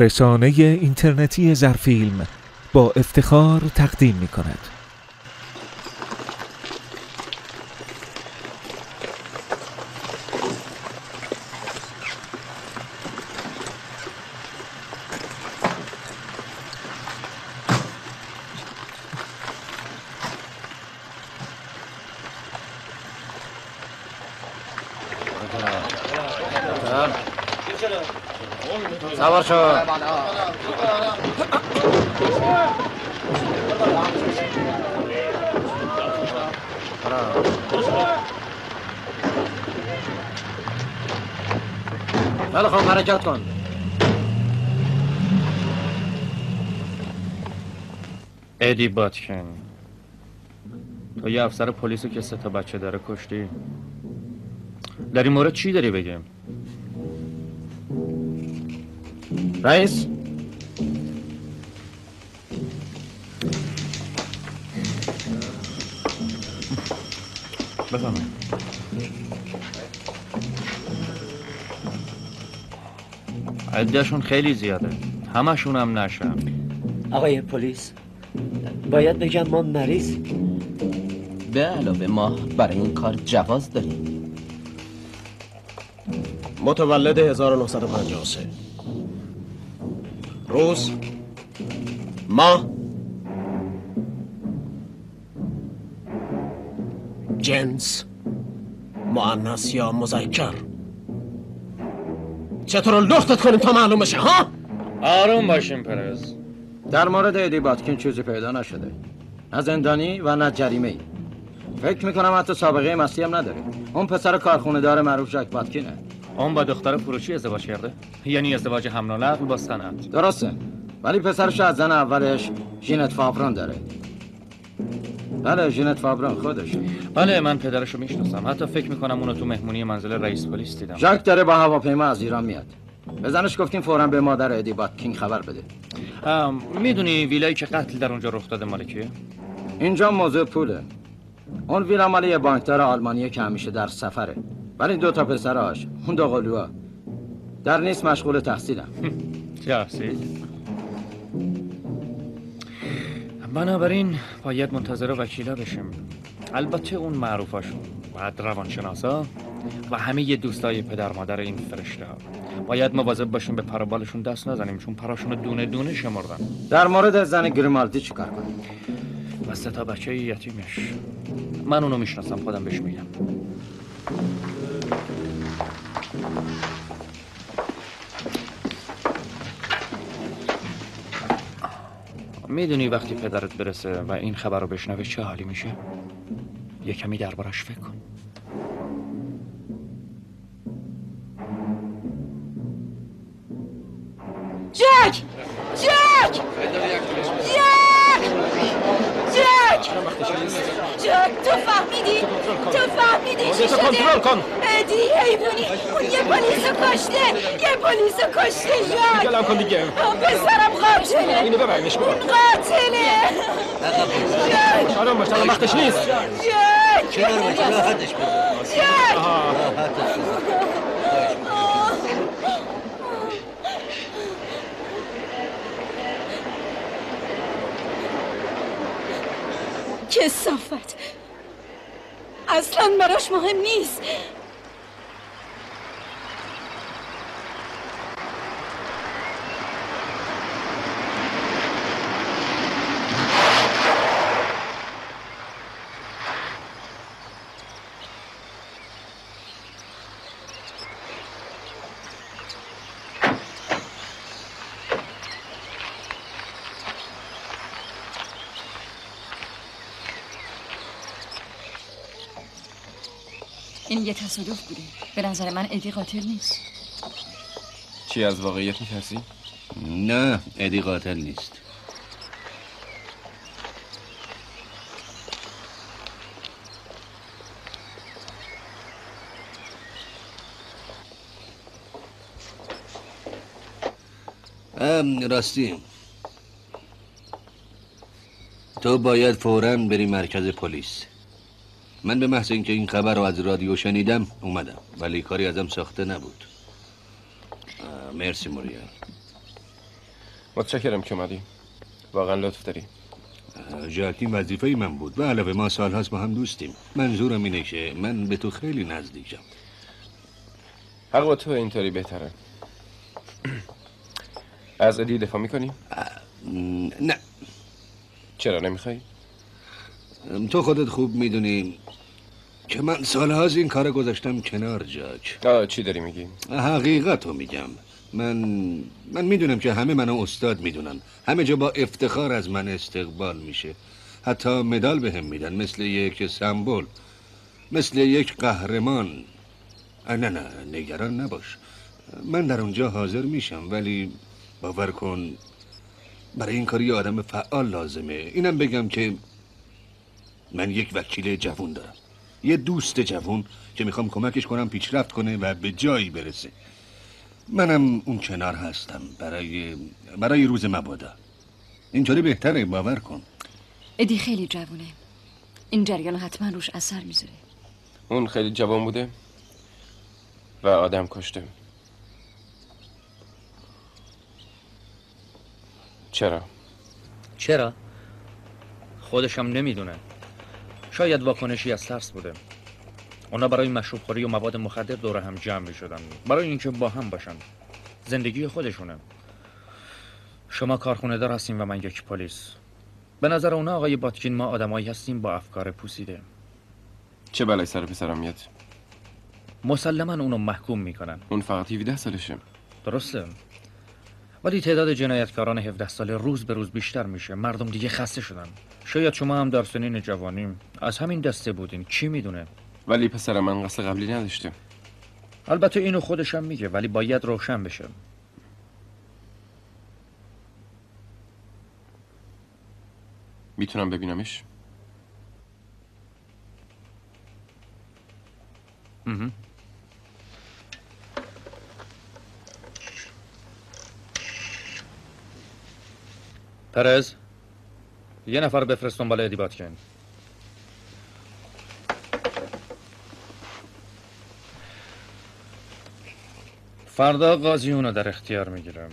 رسانه اینترنتی زرفیلم با افتخار تقدیم می کند. سوار شو. بله خب حرکت کن. ادی باتکن، تو یه افسر پلیسو که 3 بچه داره کشتی. در این مورد چی داری بگم؟ رئیس بفهمه. عدهشون خیلی زیاده، همشون هم نشن. آقای پلیس، باید بگم ما مریض به علاوه ما برای این کار جواز داریم. متولد 1953. روز، ماه، جنس، مؤنث یا مذکر. چطور لختت کنیم تا معلوم بشه ها؟ آروم باشیم پرز. در مورد ادی باتکین چیزی پیدا نشده، نه زندانی و نه جریمه‌ای. فکر میکنم حتی سابقه مسی هم نداره. اون پسر کارخونه دار معروف ژاک باتکینه. اون با دختر فروشی ازدواج کرده؟ یعنی ازدواج حمل و نقل با صنعت. درسته، ولی پسرش از زن اولش ژینت فابرون داره. بله، ژینت فابرون خودشه. بله، من پدرشو میشناسم. حتی فکر میکنم اونو تو مهمونی منزل رئیس پلیس دیدم. ژاک داره با هواپیما از ایران میاد. به زنش گفتیم فوراً به مادر ادی باتکین خبر بده. میدونی ویلایی که قتل در اونجا رخ داده مال کیه؟ اینجا موضوع پوله. اون ویلا مال یه بانکدار آلمانیه که همیشه در سفره. ولی 2 پسرهاش، اون 2 قلوها در نیست مشغول تحصیلن. تحصیل؟ بنابراین باید منتظر وکیلا بشیم. البته اون معروفاشون، بعد روانشناسا و همه ی دوستای پدر مادر این فرشته ها. باید مواظب باشیم به پروبالشون دست نزنیم، چون پراشون دونه دونه شمردن. در مورد زن گریمالدی چیکار کنیم؟ و 3 بچه یتیمش. من اونو میشناسم، خودم بهش میگم. میدونی وقتی پدرت برسه و این خبر رو بشنوه چه حالی میشه؟ یه کمی دربارش فکر کن. جک! جک! جک! تو فهمیدی؟ چی شده؟ کنترل کن. ادی حیوانی، اون یه پلیسو کشته. جک! گلم کن دیگه. پسرم قاتله. اینو ببرینش بابا. قاتله. جک! آرام باش، الان وقتش نیست. جک! چرا راحتش بذار. جک! راحتش بذار. کثافت، اصلا براش مهم نیست. این یه تصادف بوده. به نظر من ادی قاتل نیست. چی از واقعیت می‌ترسی؟ نه، ادی قاتل نیست. راستی تو باید فوراً بری مرکز پلیس. من به محض اینکه این خبر رو از رادیو شنیدم اومدم، ولی کاری ازم ساخته نبود. مرسی موریا. متشکرم که اومدی. واقعا لطف داری. جاکی وظیفه من بود و علاوه ما سال هاست با هم دوستیم. منظورم اینه که من به تو خیلی نزدیکم. حق با تو اینطوری بهتره. از ادی دفاع میکنی؟ نه. چرا نمیخوای؟ تو خودت خوب میدونی که من سال هاست این کار گذاشتم کنار جاک. چی داری میگی؟ حقیقت رو میگم. من میدونم که همه منو استاد میدونن. همه جا با افتخار از من استقبال میشه. حتی مدال بهم میدن، مثل یک سمبل، مثل یک قهرمان. نه نگران نباش، من در اونجا حاضر میشم، ولی باور کن برای این کاری آدم فعال لازمه. اینم بگم که من یک وکیل جوون دارم، یه دوست جوون که میخوام کمکش کنم پیشرفت کنه و به جایی برسه. منم اون کنار هستم برای روز مبادا. اینطوری بهتره، باور کن. ادی خیلی جوونه، این جریان حتما روش اثر میذاره. اون خیلی جوان بوده و آدم کشته. چرا؟ خودشم نمیدونه. شاید واکنشی از ترس بوده. اونا برای مشروب خوری و مواد مخدر دور هم جمع می‌شدن، برای اینکه با هم باشن. زندگی خودشونه. شما کارخونه دار هستین و من یک پلیس. به نظر اونا آقای باتکین ما آدمایی هستیم با افکار پوسیده. چه بلایی سر پسرم میاد؟ مسلماً اونو محکوم میکنن. اون فقط 17 سالشه. درسته، ولی تعداد جنایتکاران 17 ساله روز به روز بیشتر میشه. مردم دیگه خسته شدن. شاید شما هم در سنین جوانی از همین دسته بودین، کی میدونه. ولی پسرم من قصد قبلی نداشته. البته اینو خودشم میگه، ولی باید روشن بشه. میتونم ببینمش؟ پرز، یه نفر بفرست دنبال ادی باتکین. فردا قاضی اونو در اختیار میگیرم.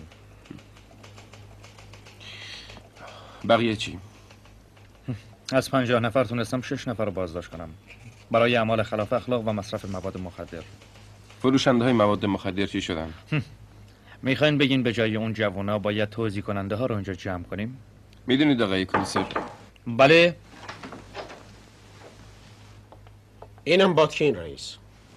بقیه چی؟ از 50 نفر تونستم 6 نفر رو بازداشت کنم برای اعمال خلاف اخلاق و مصرف مواد مخدر. فروشنده های مواد مخدر چی شدن؟ میخواین بگین به جای اون جوونا باید توزیع کننده ها رو اینجا جمع کنیم؟ میدونید آقای کلیسر؟ بله. اینم باتکین رئیس.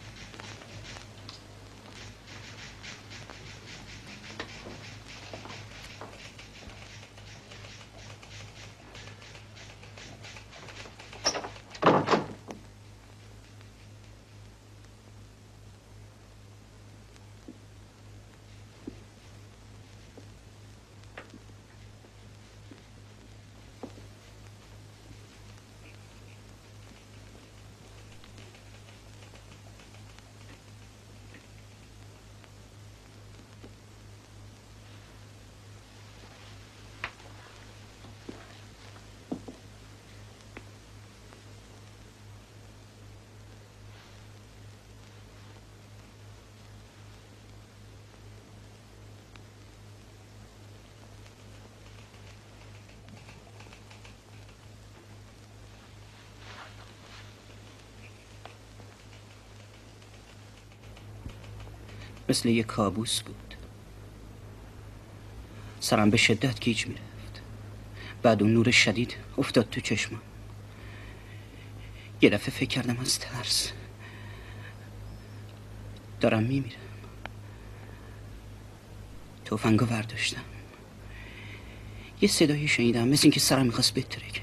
مثل یک کابوس بود. سرم به شدت گیج میرفت. بعد اون نور شدید افتاد تو چشمم. یه دفعه فکر کردم از ترس دارم میمیرم. تفنگو برداشتم. یه صدایی شنیدم مثل اینکه سرم میخواست بترکه.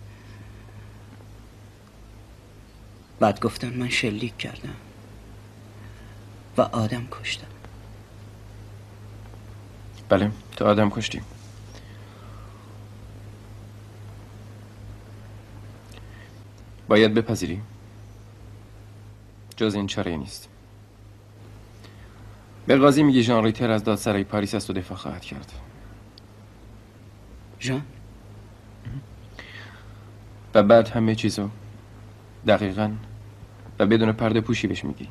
بعد گفتن من شلیک کردم و آدم کشتم. بله، تو آدم کشتی. باید بپذیری جز این چاره نیست. به قاضی میگی ژان ریتر از دادسرای پاریس از تو دفاع خواهد کرد. ژان؟ و بعد همه چیزو دقیقاً و بدون پرده پوشی بهش میگی.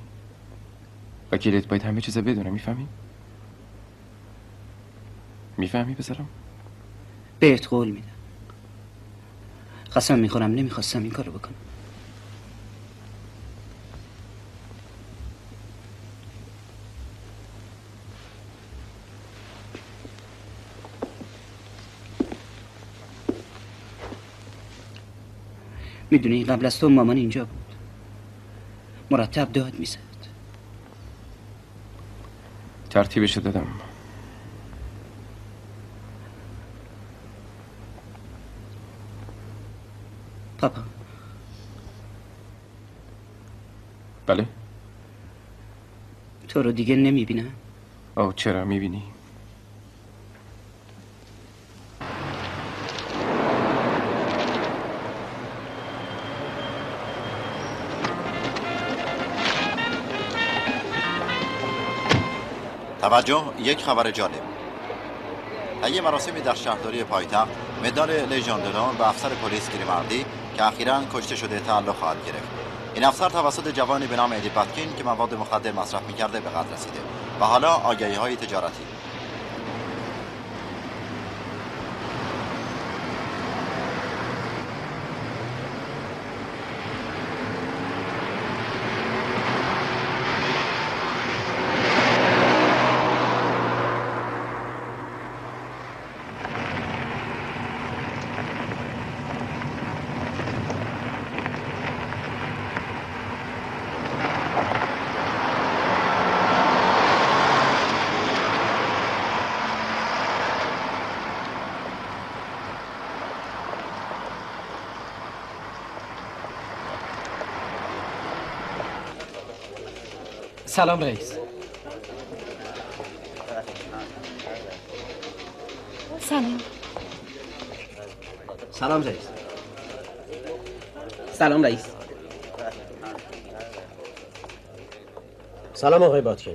وکیلت باید همه چیزو بدونه. میفهمی؟ میفهمی پسرم؟ بهت قول میدم. قسم میخورم نمیخواستم این کارو بکنم. میدونی قبل از تو مامان اینجا بود، مرتب داد میزد. ترتیبش دادم. پاپا. بله. تو رو دیگه نمیبینم. آه چرا میبینی؟ توجه، یک خبر جالب. طی مراسمی در شهرداری پایتخت مدال لژیون دونور به افسر پلیس گریماردی که اخیراً کشته شده تعلق خواهد گرفت. این افسر توسط جوانی به نام ادی باتکین که مواد مخدر مصرف می‌کرده به قتل رسیده و حالا آگهی‌های تجارتی. سلام رئیس. سلام. سلام رئیس. سلام رئیس. سلام آقای باتکین.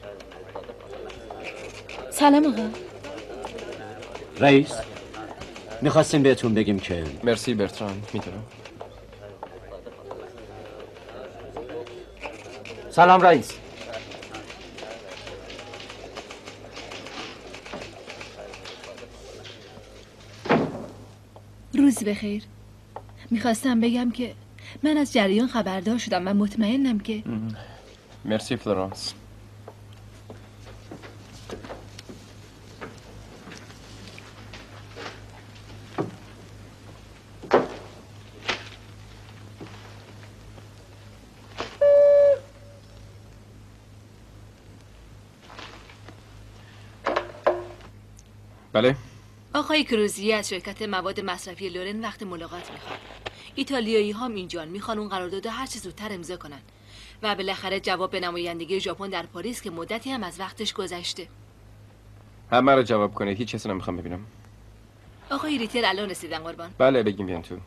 سلام آقا. رئیس میخواستیم بهتون بگیم که مرسی برتراند، میدونم. سلام رئیس. روز بخیر. میخواستم بگم که من از جریان خبردار شدم و مطمئنم که مرسی فلورانس. بله. آقای کروزی از شرکت مواد مصرفی لورن وقت ملاقات میخواد. ایتالیایی هم اینجان میخوان اون قرارداد هر چه زودتر امضا کنن و بالاخره جواب به نمایندگی ژاپن در پاریس که مدتی هم از وقتش گذشته. همه رو جواب کنید، هیچ کسی نمیخوام ببینم. آقای ریتر الان رسیدن قربان. بله بگیم بیان تو.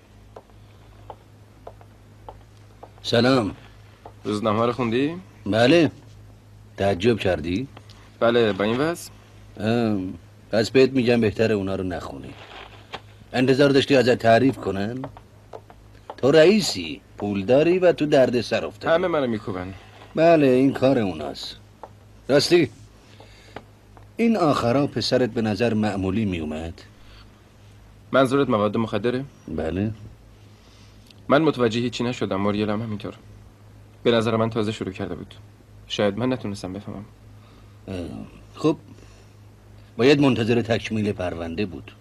سلام. روزنامه رو خوندی؟ بله. تعجب کردی؟ بله با این وضع؟ پس بهت میگم بهتره اونا رو نخونی. انتظار داشتی ازت تعریف کنن؟ تو رئیسی، پولداری و تو درد سر افتادی. همه منو میکوبن. بله این کار اوناست. راستی این آخرا پسرت به نظر معمولی میومد؟ منظورت مواد مخدره؟ بله. من متوجه هیچی نشدم. ماریلم همینطور. به نظر من تازه شروع کرده بود. شاید من نتونستم بفهمم. خب باید منتظر تکمیل پرونده بود.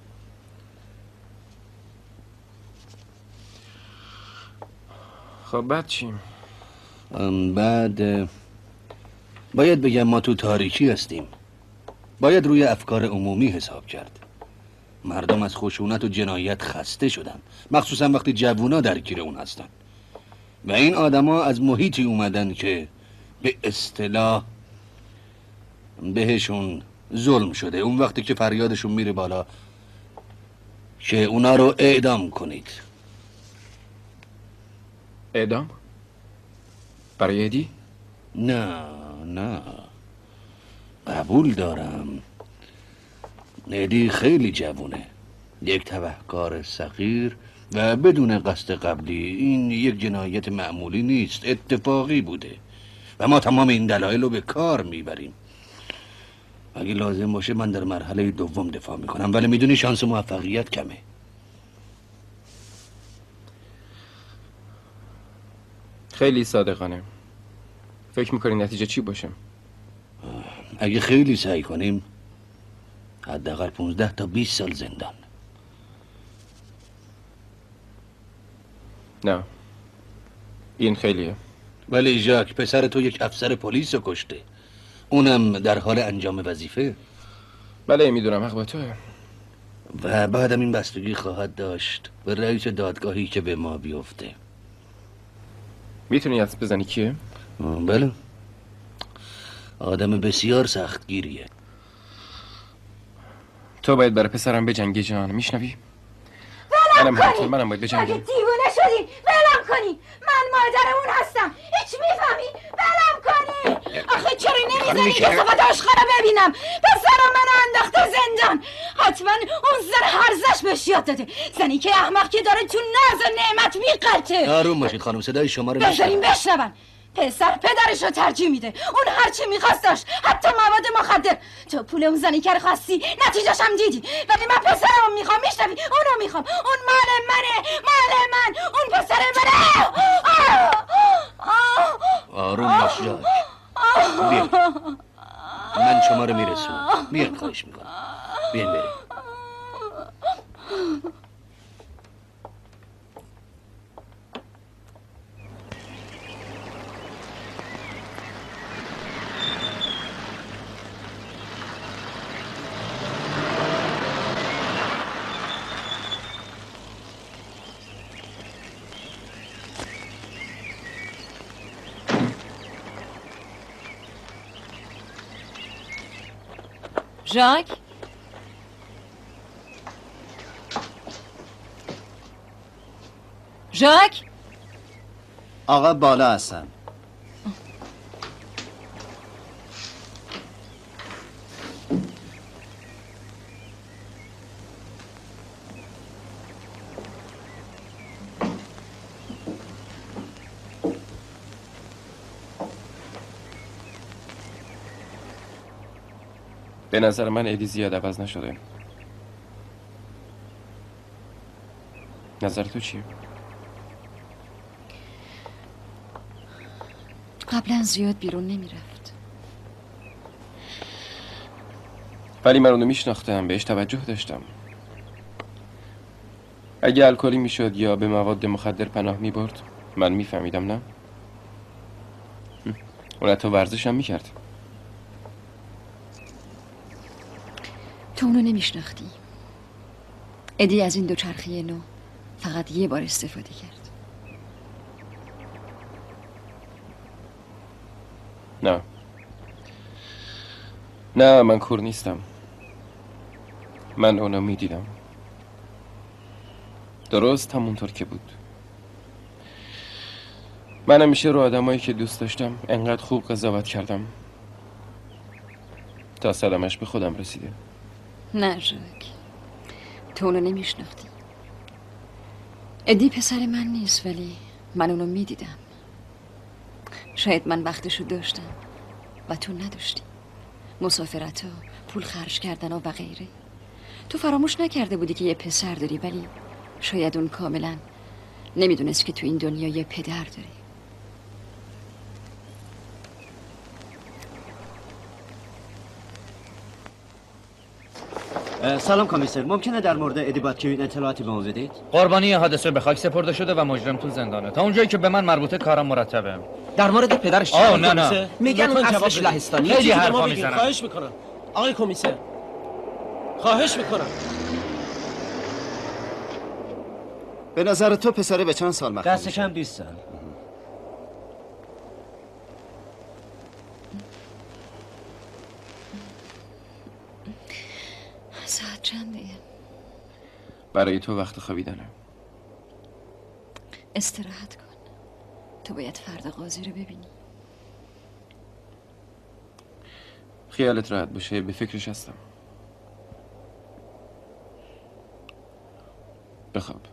خب بعد چی؟ بعد باید بگم ما تو تاریکی هستیم. باید روی افکار عمومی حساب کرد. مردم از خشونت و جنایت خسته شدن، مخصوصا وقتی جوونا درگیر اون هستن و این آدما از محیطی اومدن که به اصطلاح بهشون ظلم شده. اون وقتی که فریادشون میره بالا که اونا رو اعدام کنید. اعدام؟ برای ادی؟ نه قبول دارم ادی خیلی جوونه، یک تبهکار صغیر و بدون قصد قبلی. این یک جنایت معمولی نیست، اتفاقی بوده و ما تمام این دلایل رو به کار میبریم. اگه لازم باشه من در مرحله دوم دفاع میکنم، ولی میدونی شانس موفقیت کمه. خیلی صادقانه. فکر میکنی نتیجه چی باشه؟ اگه خیلی سعی کنیم حداقل 15 تا 20 سال زندان. نه این خیلیه. ولی ژاک، پسر تو یک افسر پلیس رو کشته، اونم در حال انجام وظیفه. بله میدونم، حق با توه. و بعدم این بستگی خواهد داشت به رئیس دادگاهی که به ما بیفته. میتونی حدس بزنی کیه؟ بله، آدم بسیار سختگیریه. تو باید برای پسرم بجنگی جان، میشنوی؟ منم باید بجنگم. اگه دیوونه شدی ولم کنی، من مادر اون هستم، هیچ میفهمی؟ ولم کنی. آخه چرا نمیزنی که صفت عشقا رو ببینم؟ پسرم منو انداخته زندان، حتما اون زن هرزش بهش یاد داده، زنی که احمق که داره تو ناز و نعمت میقرته. آروم باشید خانم، صدای شما رو بذاریم بشنون. پسر پدرش رو ترجیح میده، اون هرچی میخواست داشت، حتی مواد مخدر. تو پول اون زنی که خواستی نتیجه‌ش هم دیدی، ولی من پسرمو میخوام. میشنوی؟ اونو میخوام، اون مال منه، مال من، اون پسر منه. آروم باش ژاک، بیا من شما رو میرسونم. بیاین، خواهش میکنم، بیاین بریم. ژاک؟ ژاک؟ آقا بالا هستن. به نظر من ادی زیاد عوض نشده. نظر تو چیه؟ قبلا زیاد بیرون نمیرفت، ولی من اونو میشناختم، بهش توجه داشتم. اگه الکلی میشد یا به مواد مخدر پناه میبرد من میفهمیدم. نه اون حتی ورزش هم میکرد. تو اونو نمیشناختی. ادی از این دوچرخه نو فقط یه بار استفاده کرد. نه من کور نیستم. من اونو میدیدم درست همونطور که بود. من همیشه رو آدمایی که دوست داشتم انقدر خوب قضاوت کردم تا صدمش به خودم رسیده. نه ژاک، تو اونو نمیشناختی. ادی پسر من نیست، ولی من اونو میدیدم. شاید من وقتشو داشتم و تو نداشتی. مسافرت ها، پول خرج کردن و غیره. تو فراموش نکرده بودی که یه پسر داری، ولی شاید اون کاملا نمیدونست که تو این دنیا یه پدر داری. سلام کمیسر، ممکنه در مورد ادی باتکیوین اطلاعاتی به ما بدید؟ قربانی حادثه به خاک سپرده شده و مجرم تو زندانه. تا اونجایی که به من مربوطه کارم مرتبه. در مورد پدرش آه نه میگن اون اصلش لهستانی. خیلی حرفا میزنن. خواهش میکنم آقای کمیسر، خواهش میکنم. به نظر تو پسره به چند سال محکوم دست کم 20 سال. ساعت چنده؟ برای تو وقت خوابیدنه. استراحت کن. تو باید فردا قاضی رو ببینی. خیالت راحت باشه، به فکرش هستم. بخواب.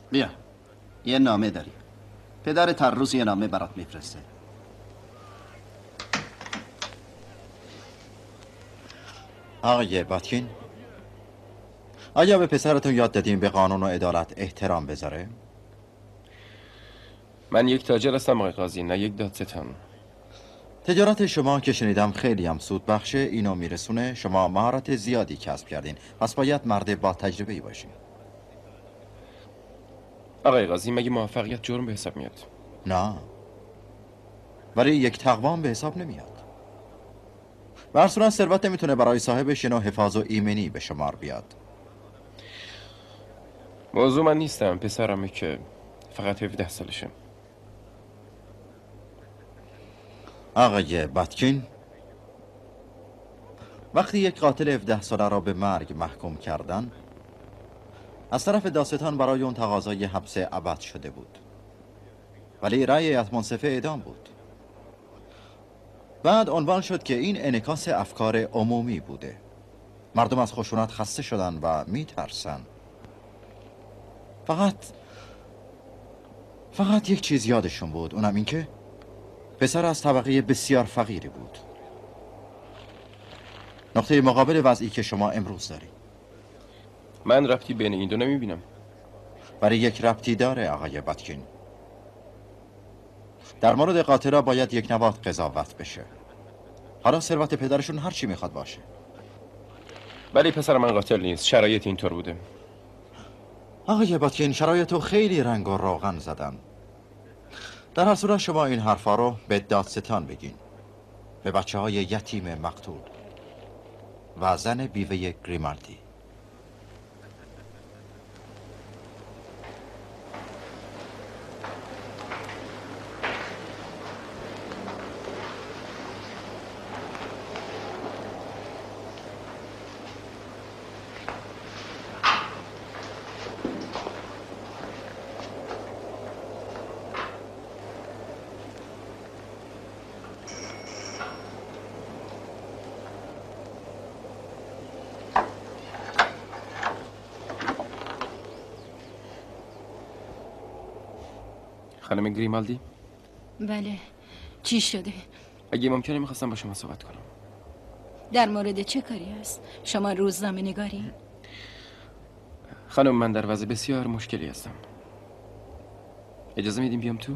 بیا یه نامه داری. پدرت هر روز یه نامه برات میفرسته. آقای باتکین، آیا به پسرتون یاد دادیم به قانون و عدالت احترام بذاره؟ من یک تاجر هستم آقای قاضی، نه یک دادستان. تجارت شما که شنیدم خیلی هم سود بخشه، اینو میرسونه شما مهارت زیادی کسب کردین، پس باید مرد با تجربه‌ای باشین. آقای قاضی، مگه موفقیت جرم به حساب میاد؟ نه، ولی یک تقوام به حساب نمیاد. به هر صورت ثروت نمیتونه برای صاحبش نوع حفاظ و ایمنی به شمار بیاد. موضوع من نیستم، پسرمه که فقط 17 سالشه. آقای باتکین، وقتی یک قاتل 17 ساله را به مرگ محکوم کردن، از طرف دادستان برای اون تقاضای حبس ابد شده بود، ولی رأی هیئت منصفه اعدام بود. بعد عنوان شد که این انعکاس افکار عمومی بوده. مردم از خشونت خسته شدن و میترسن. فقط یک چیز یادشون بود، اونم این که پسر از طبقه بسیار فقیری بود. نقطه مقابل وضعی که شما امروز داری. من ربطی بین این دو نمیبینم. برای یک ربطی داره آقای باتکین. در مورد قاتلا باید یک نواخت قضاوت بشه. حالا ثروت پدرشون هر چی میخواد باشه. ولی پسر من قاتل نیست، شرایط اینطور بوده. آقای باتکین، شرایطو خیلی رنگ و روغن زدن. در هر صورت شما این حرفا رو به دادستان بگین، به بچه‌های یتیم مقتول و زن بیوه گریمالدی. خانم گریمالدی؟ بله، چی شده؟ اگه ممکنه میخواستم با شما صحبت کنم. در مورد چه کاری است؟ شما روزنامه نگاری؟ خانم، من در وضع بسیار مشکلی هستم. اجازه میدیم بیام تو؟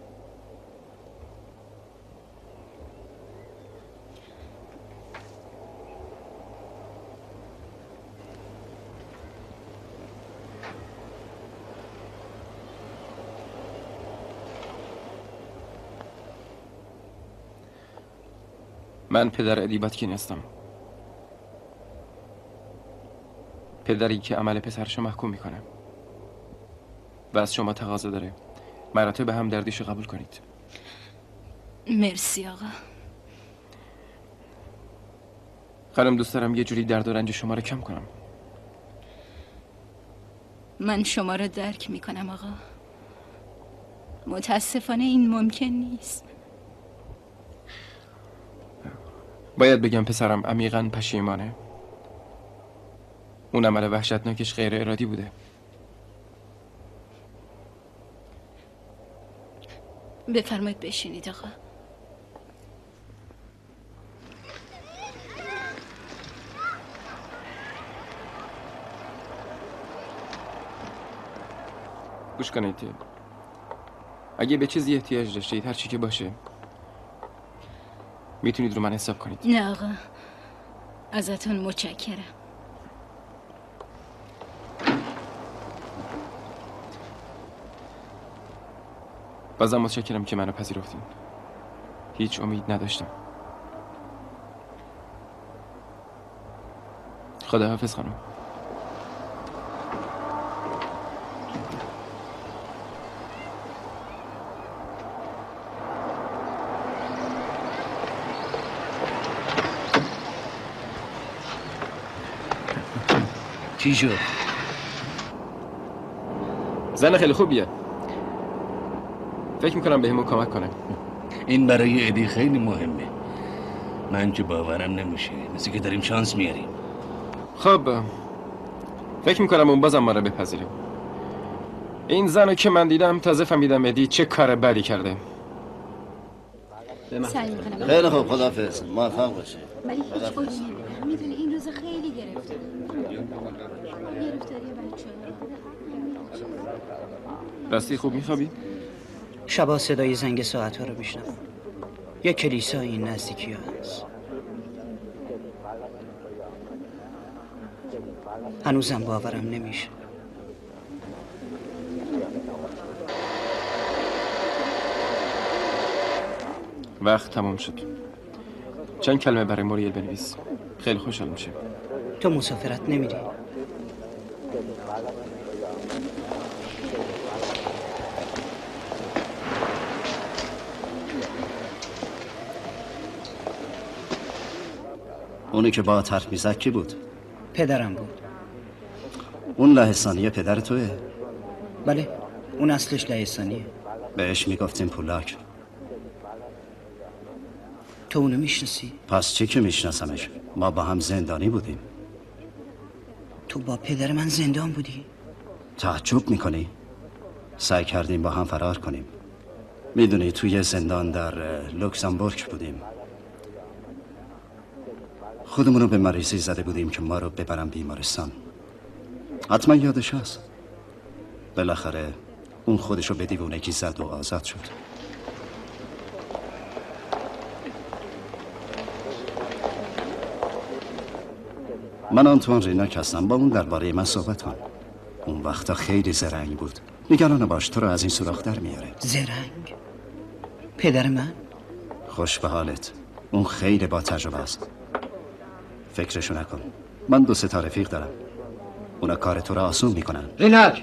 من پدر ادی باتکین هستم. پدری که عمل پسرشو محکوم میکنه و از شما تقاضا داره مراتب همدردیشو قبول کنید. مرسی آقا. خانم، دوست دارم یه جوری درد و رنج شما رو کم کنم. من شما رو درک میکنم آقا. متاسفانه این ممکن نیست. باید بگم پسرم عمیقاً پشیمانه. اون عمل وحشتناکش غیر ارادی بوده. بفرمایید بشینید آقا. گوش کنید، اگه به چیزی احتیاج داشتید، هر چی که باشه، میتونید رو من حساب کنید. نه آقا، ازتون متشکرم. بازم متشکرم که منو پذیرفتین. هیچ امید نداشتم. خداحافظ خانم. چی شد؟ زن خیلی خوبیه. فکر میکنم بهمون کمک کنه. این برای ادی خیلی مهمه. من که باورم نمیشه، مثل که داریم شانس میاریم. خب فکر میکنم اون بازم ما رو بپذیره. این زنو که من دیدم تازه فهمیدم ادی چه کار بدی کرده. خیلی خوب، خداحافظ، موفق باشه. ولی هیچ اولی نمیدونم. میدونی این روزا خیلی گرفته. گرفتاری بچه‌ها. راستی خوب میخوابی؟ شبا صدای زنگ ساعت‌ها رو میشنوم. یه کلیسا این نزدیکی هست. هنوزم باورم نمیشه. وقت تمام شد. چند کلمه برای موریل بنویس. خیلی خوشحال میشه. تو مسافرت نمیری؟ اونی که با حرف میزد کی بود؟ پدرم بود. اون لهستانیه پدر توه؟ بله، اون اصلش لهستانیه. بهش میگفتیم پولاک. تو اونو میشناسی؟ پس چی که میشناسمش؟ ما با هم زندانی بودیم. تو با پدر من زندان بودی؟ تعجب میکنی؟ سعی کردیم با هم فرار کنیم. میدونی توی زندان در لوکزامبورگ بودیم. خودمونو به مریضی زده بودیم که ما رو ببرن بیمارستان. حتما یادش هست. بالاخره اون خودشو به دیوونگی زد و آزاد شد. من آنتوان ریناک هستم. با اون درباره من صحبت کن. اون وقتا خیلی زرنگ بود. نگران باش، تو رو از این سوراخ در میاره. زرنگ؟ پدر من؟ خوش به حالت. اون خیلی با تجربه است. فکرشو نکن. من 2 تا رفیق دارم. اونا کار تو رو آسون میکنن. ریناک!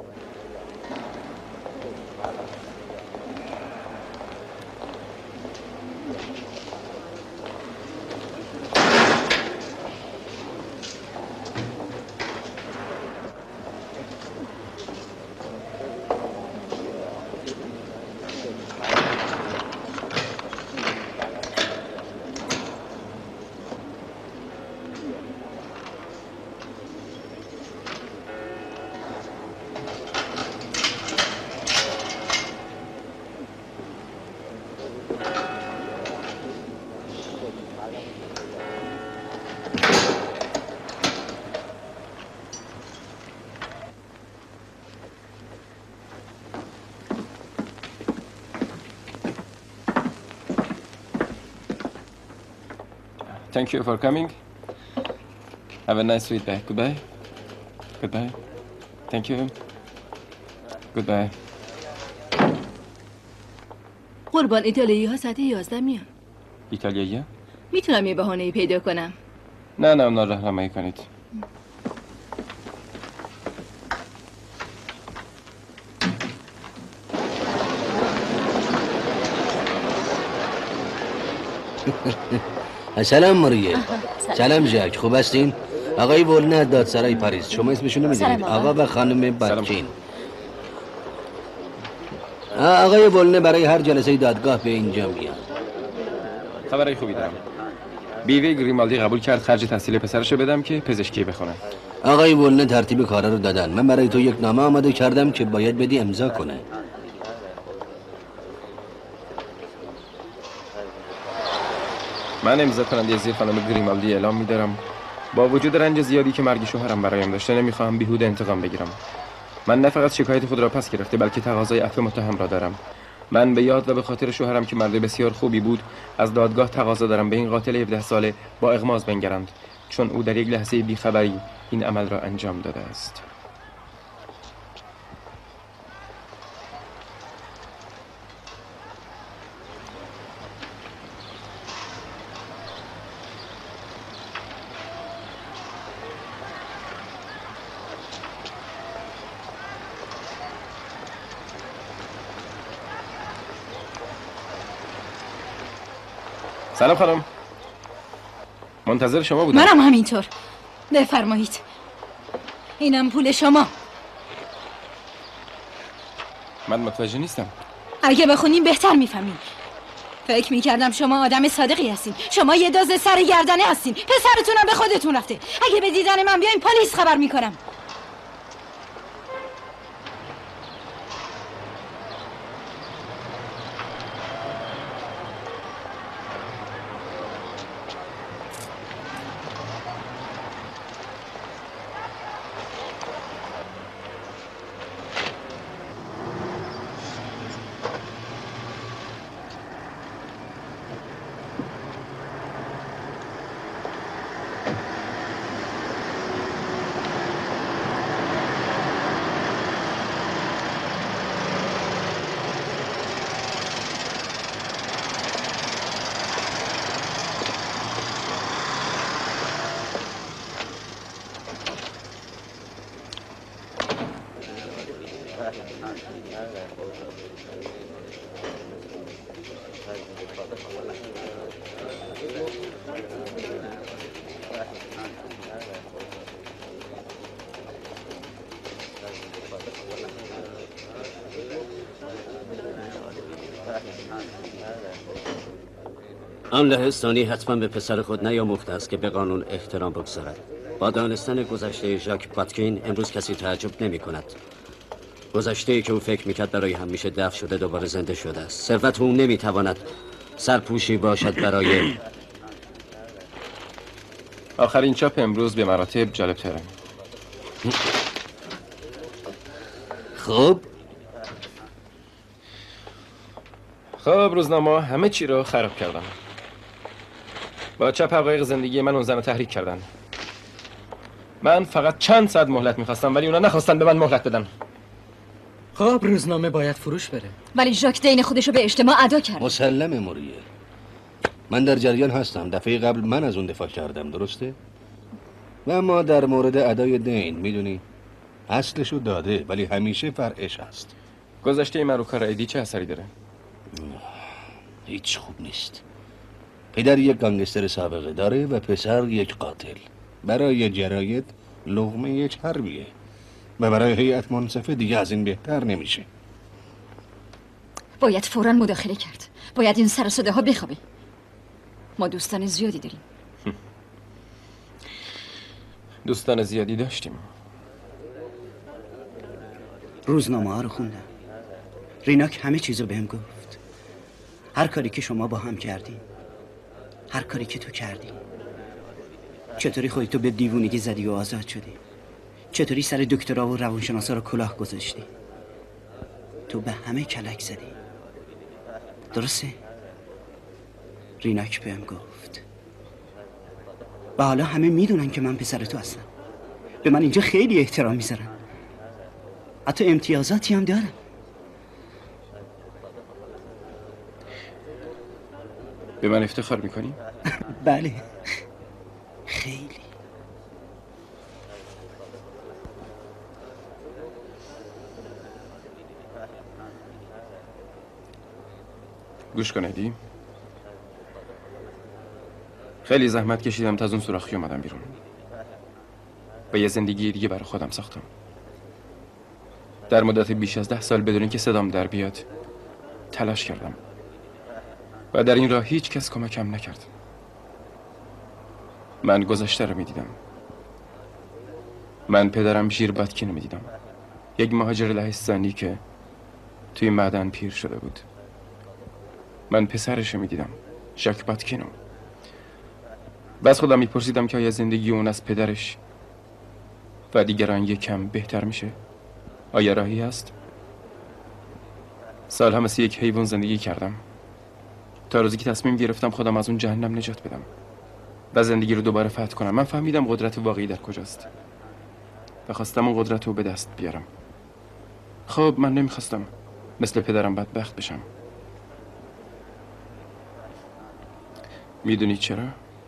Thank you for coming. Have a nice week back. Goodbye. Goodbye. Thank you. Goodbye. قربان ایتالیایی ها ساعت 11 میان. ایتالیایی ها؟ میتونم یه بهانه‌ای پیدا کنم. نه اونا راهنمایی کنید. سلام ماریه. سلام ژاک، خوب هستین؟ آقای ولنه دادسرای پاریس. شما اسمشونو میدونید؟ آقا و خانم باتکین. آقای ولنه برای هر جلسه دادگاه به اینجا میاد. خبرای خوبی دارم. بیوی گریمالدی قبول کرد خرج تحصیل پسرشو بدم که پزشکی بخونه. آقای ولنه ترتیب کارا رو دادن. من برای تو یک نامه آماده کردم که باید بدی امضا کنه. من امضا کننده زیر خانم گریمالدی اعلام می‌دارم با وجود رنج زیادی که مرگ شوهرم برایم داشته نمیخواهم بیهوده انتقام بگیرم. من نه فقط شکایت خود را پس گرفته بلکه تقاضای عفو متهم را دارم. من به یاد و به خاطر شوهرم که مرد بسیار خوبی بود از دادگاه تقاضا دارم به این قاتل 17 ساله با اغماض بنگرند، چون او در یک لحظه بیخبری این عمل را انجام داده است. سلام خانم. منتظر شما بودم. منم همینطور. بفرمایید. اینم پول شما. من متوجه نیستم. اگه بخونیم بهتر میفهمین. فکر میکردم شما آدم صادقی هستین. شما یه دزد سر گردنه هستین. پسرتونم به خودتون رفته. اگه به دیدن من بیاین پلیس خبر میکنم. آن لهستانی حتما به پسر خود نیاموخته است که به قانون احترام بگذارد. با دانستن گذشته ژاک پاتکین امروز کسی تعجب نمی کند. گذشته‌ای که او فکر میکرد برای همیشه دفن شده دوباره زنده شده است. ثروت او نمیتواند سرپوشی باشد برای آخرین چاپ امروز به مراتب جالب تره. خب روزنامه همه چی رو خراب کردن. با چاپ حقایق زندگی من اون زن رو تحریک کردن. من فقط چند ساعت مهلت میخواستم ولی اونا نخواستن به من مهلت بدن. خب روزنامه باید فروش بره. ولی ژاک دین خودشو به اجتماع ادا کرد. مسلمه موریه. من در جریان هستم. دفعه قبل من از اون دفاع کردم، درسته؟ و اما در مورد ادای دین میدونی اصلشو داده ولی همیشه فرعش هست. گذشته من رو کار ادی چه اثری داره؟ هیچ خوب نیست. پدر یک گانگستر سابقه داره و پسر یک قاتل. برای جراید لقمه چربیه و برای هیئت منصفه دیگه از این بهتر نمیشه. باید فوراً مداخله کرد. باید این سر و صداها بخوابه. ما دوستان زیادی داریم. دوستان زیادی داشتیم. روزنامه ها رو خوندم. ریناک همه چیزو بهم گفت. هر کاری که شما با هم کردین، هر کاری که تو کردی، چطوری خودتو به دیوونگی زدی و آزاد شدی، چطوری سر دکترا و روانشناسا رو کلاه گذاشتی. تو به همه کلک زدی، درسته؟ ریناک بهم گفت و حالا همه میدونن که من پسر تو هستم. به من اینجا خیلی احترام میذارن، حتی امتیازاتی هم دارم. به من افتخار میکنی؟ بله خیلی. گوش کن ادی. خیلی زحمت کشیدم تا از اون سوراخی اومدم بیرون و یه زندگی دیگه برای خودم ساختم. در مدت بیش از 10 سال بدون اینکه صدام در بیاد تلاش کردم و در این راه هیچ کس کمکم نکرد. من گذشته رو میدیدم. من پدرم ژیر باتکین رو میدیدم، یک مهاجر لهستانی که توی معدن پیر شده بود. من پسرش رو میدیدم، ژاک باتکینو. بس خودم میپرسیدم که آیا زندگی اون از پدرش و دیگران یکم بهتر میشه؟ آیا راهی هست؟ سالها مثل یک حیوان زندگی کردم تا روزی که تصمیم گرفتم خودم از اون جهنم نجات بدم و زندگی رو دوباره فتح کنم. من فهمیدم قدرت واقعی در کجاست و خواستم اون قدرت رو به دست بیارم. خب من نمیخواستم مثل پدرم بدبخت بشم. میدونی چرا؟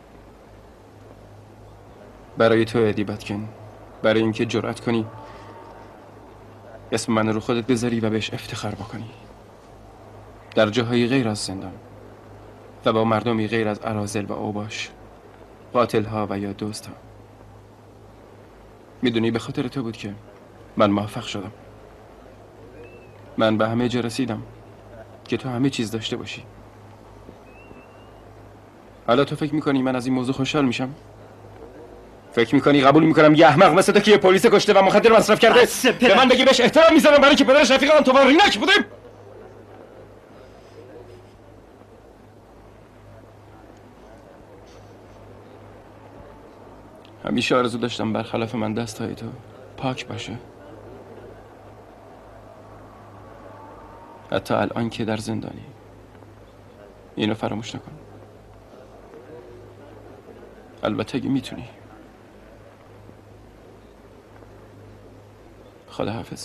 برای تو ادی باتکین، برای اینکه جرأت کنی اسم من رو خودت بذاری و بهش افتخار بکنی در جاهای غیر از زندان و با مردمی غیر از اراذل و اوباش، قاتل ها و یا دوست ها. میدونی به خاطر تو بود که من موفق شدم. من به همه جا رسیدم که تو همه چیز داشته باشی. حالا تو فکر میکنی من از این موضوع خوشحال میشم؟ فکر میکنی قبول میکنم یه احمق مثل تو که یه پلیس کشته و مخدر مصرف کرده به من بگی بهش احترام میذارم برای که پدرش رفیق آنتوان ریناک بودیم؟ همیشه آرزو داشتم برخلاف من دستهای تو پاک باشه، حتی الان که در زندانی. اینو فراموش نکن. البته اگه میتونی. خدا حافظ.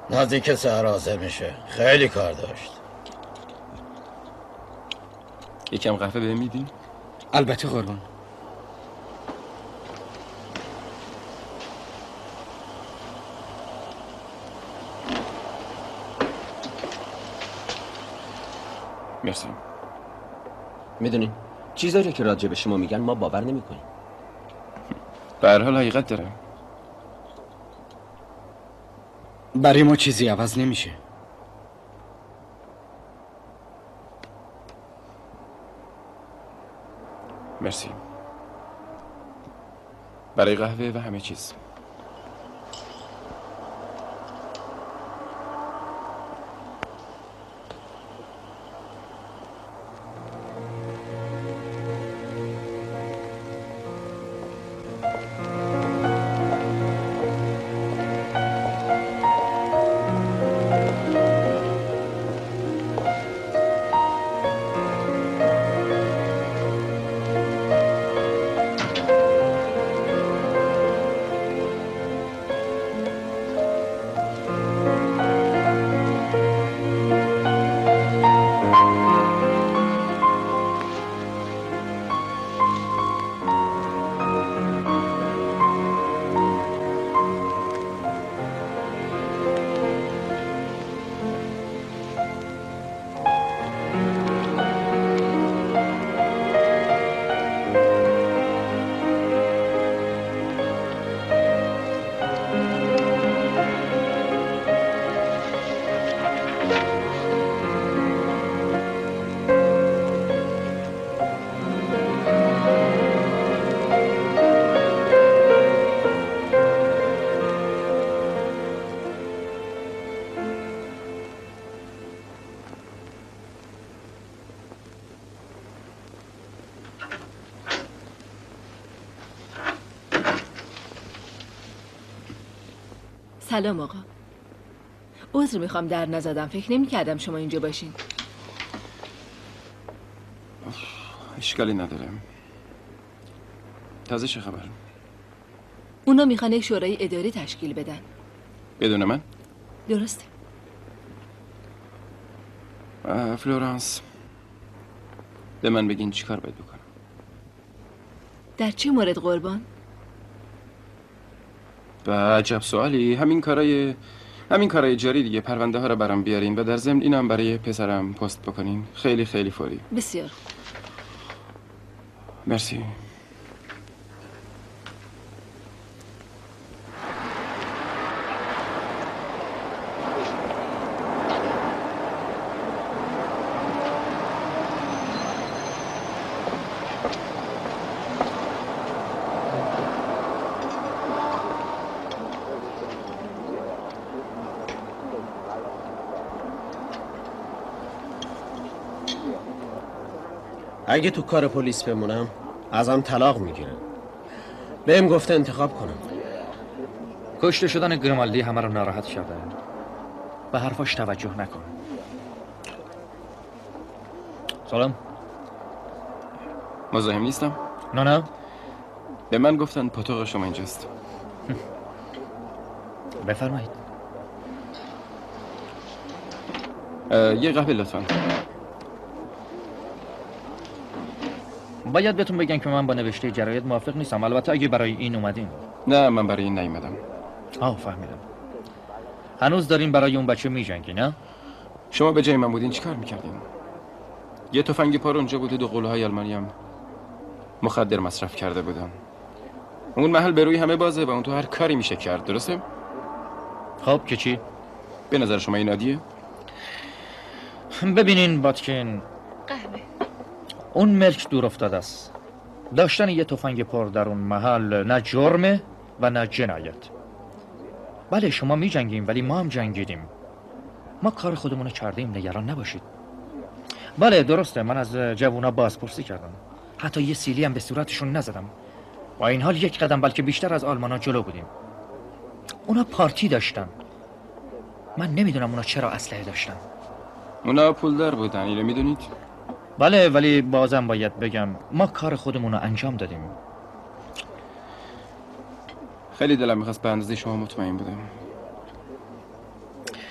نزدیک سحر حاضر میشه. خیلی کار داشت. یکم قهوه بهم میدی؟ البته قربان. مرسی. میدونین چیزایی که راجع به شما میگن ما باور نمیکنیم. به هر حال حقیقت داره. برای ما چیزی عوض نمیشه. مرسی. برای قهوه و همه چیز. سلام آقا. عذر میخوام در نزدم. فکر نمی‌کردم شما اینجا باشین. اشکالی نداره. تازه چه خبر؟ اونا میخوان یک شورای اداری تشکیل بدن. بدون من؟ درسته. فلورانس، به من بگین چی کار باید بکنم؟ در چه مورد قربان؟ و عجب سوالی. همین کارای جاری دیگه. پرونده ها رو برام بیارین و در ضمن اینم برای پسرم پست بکنین. خیلی خیلی فوری. بسیار. مرسی. اگه تو کار پلیس بمونم ازم طلاق میگیرن. بهم گفته انتخاب کنم. کشته شدن گریمالدی همه رو ناراحت کرده. به حرفاش توجه نکن. سلام. مزاحم نیستم؟ نه. به من گفتن پاتوق شما اینجاست. بفرمایید. یه قهوه لطفاً. باید بهتون بگم که من با نوشته جراید موافق نیستم. البته اگه برای این اومدین. نه، من برای این نیومدم. فهمیدم. هنوز دارین برای اون بچه میجنگی نه؟ شما به جای من بودین چیکار میکردین؟ یه تفنگ پار اونجا بود و 2 قلوهای آلمانی هم مخدر مصرف کرده بودن. اون محل به روی همه بازه و اون تو هر کاری میشه کرد. درسته؟ خب که چی؟ به نظر شما این عادیه؟ ببینین باتکین، قهوه. اون ملک دور افتاده است. داشتن یه تفنگ پر در اون محل نه جرمه و نه جنایت. بله شما می جنگیم ولی ما هم جنگیدیم. ما کار خودمون کردیم، نگران نباشید. بله درسته، من از جوونا بازپرسی کردم. حتی یه سیلی هم به صورتشون نزدم. با این حال 1 قدم بلکه بیشتر از آلمانا جلو بودیم. اونا پارتی داشتن. من نمیدونم اونا چرا اسلحه داشتن. اونا پولدار بودن، اینو میدونید؟ بله، ولی بازم باید بگم ما کار خودمون رو انجام دادیم. خیلی دلم میخواست به اندازه شما مطمئن بودم.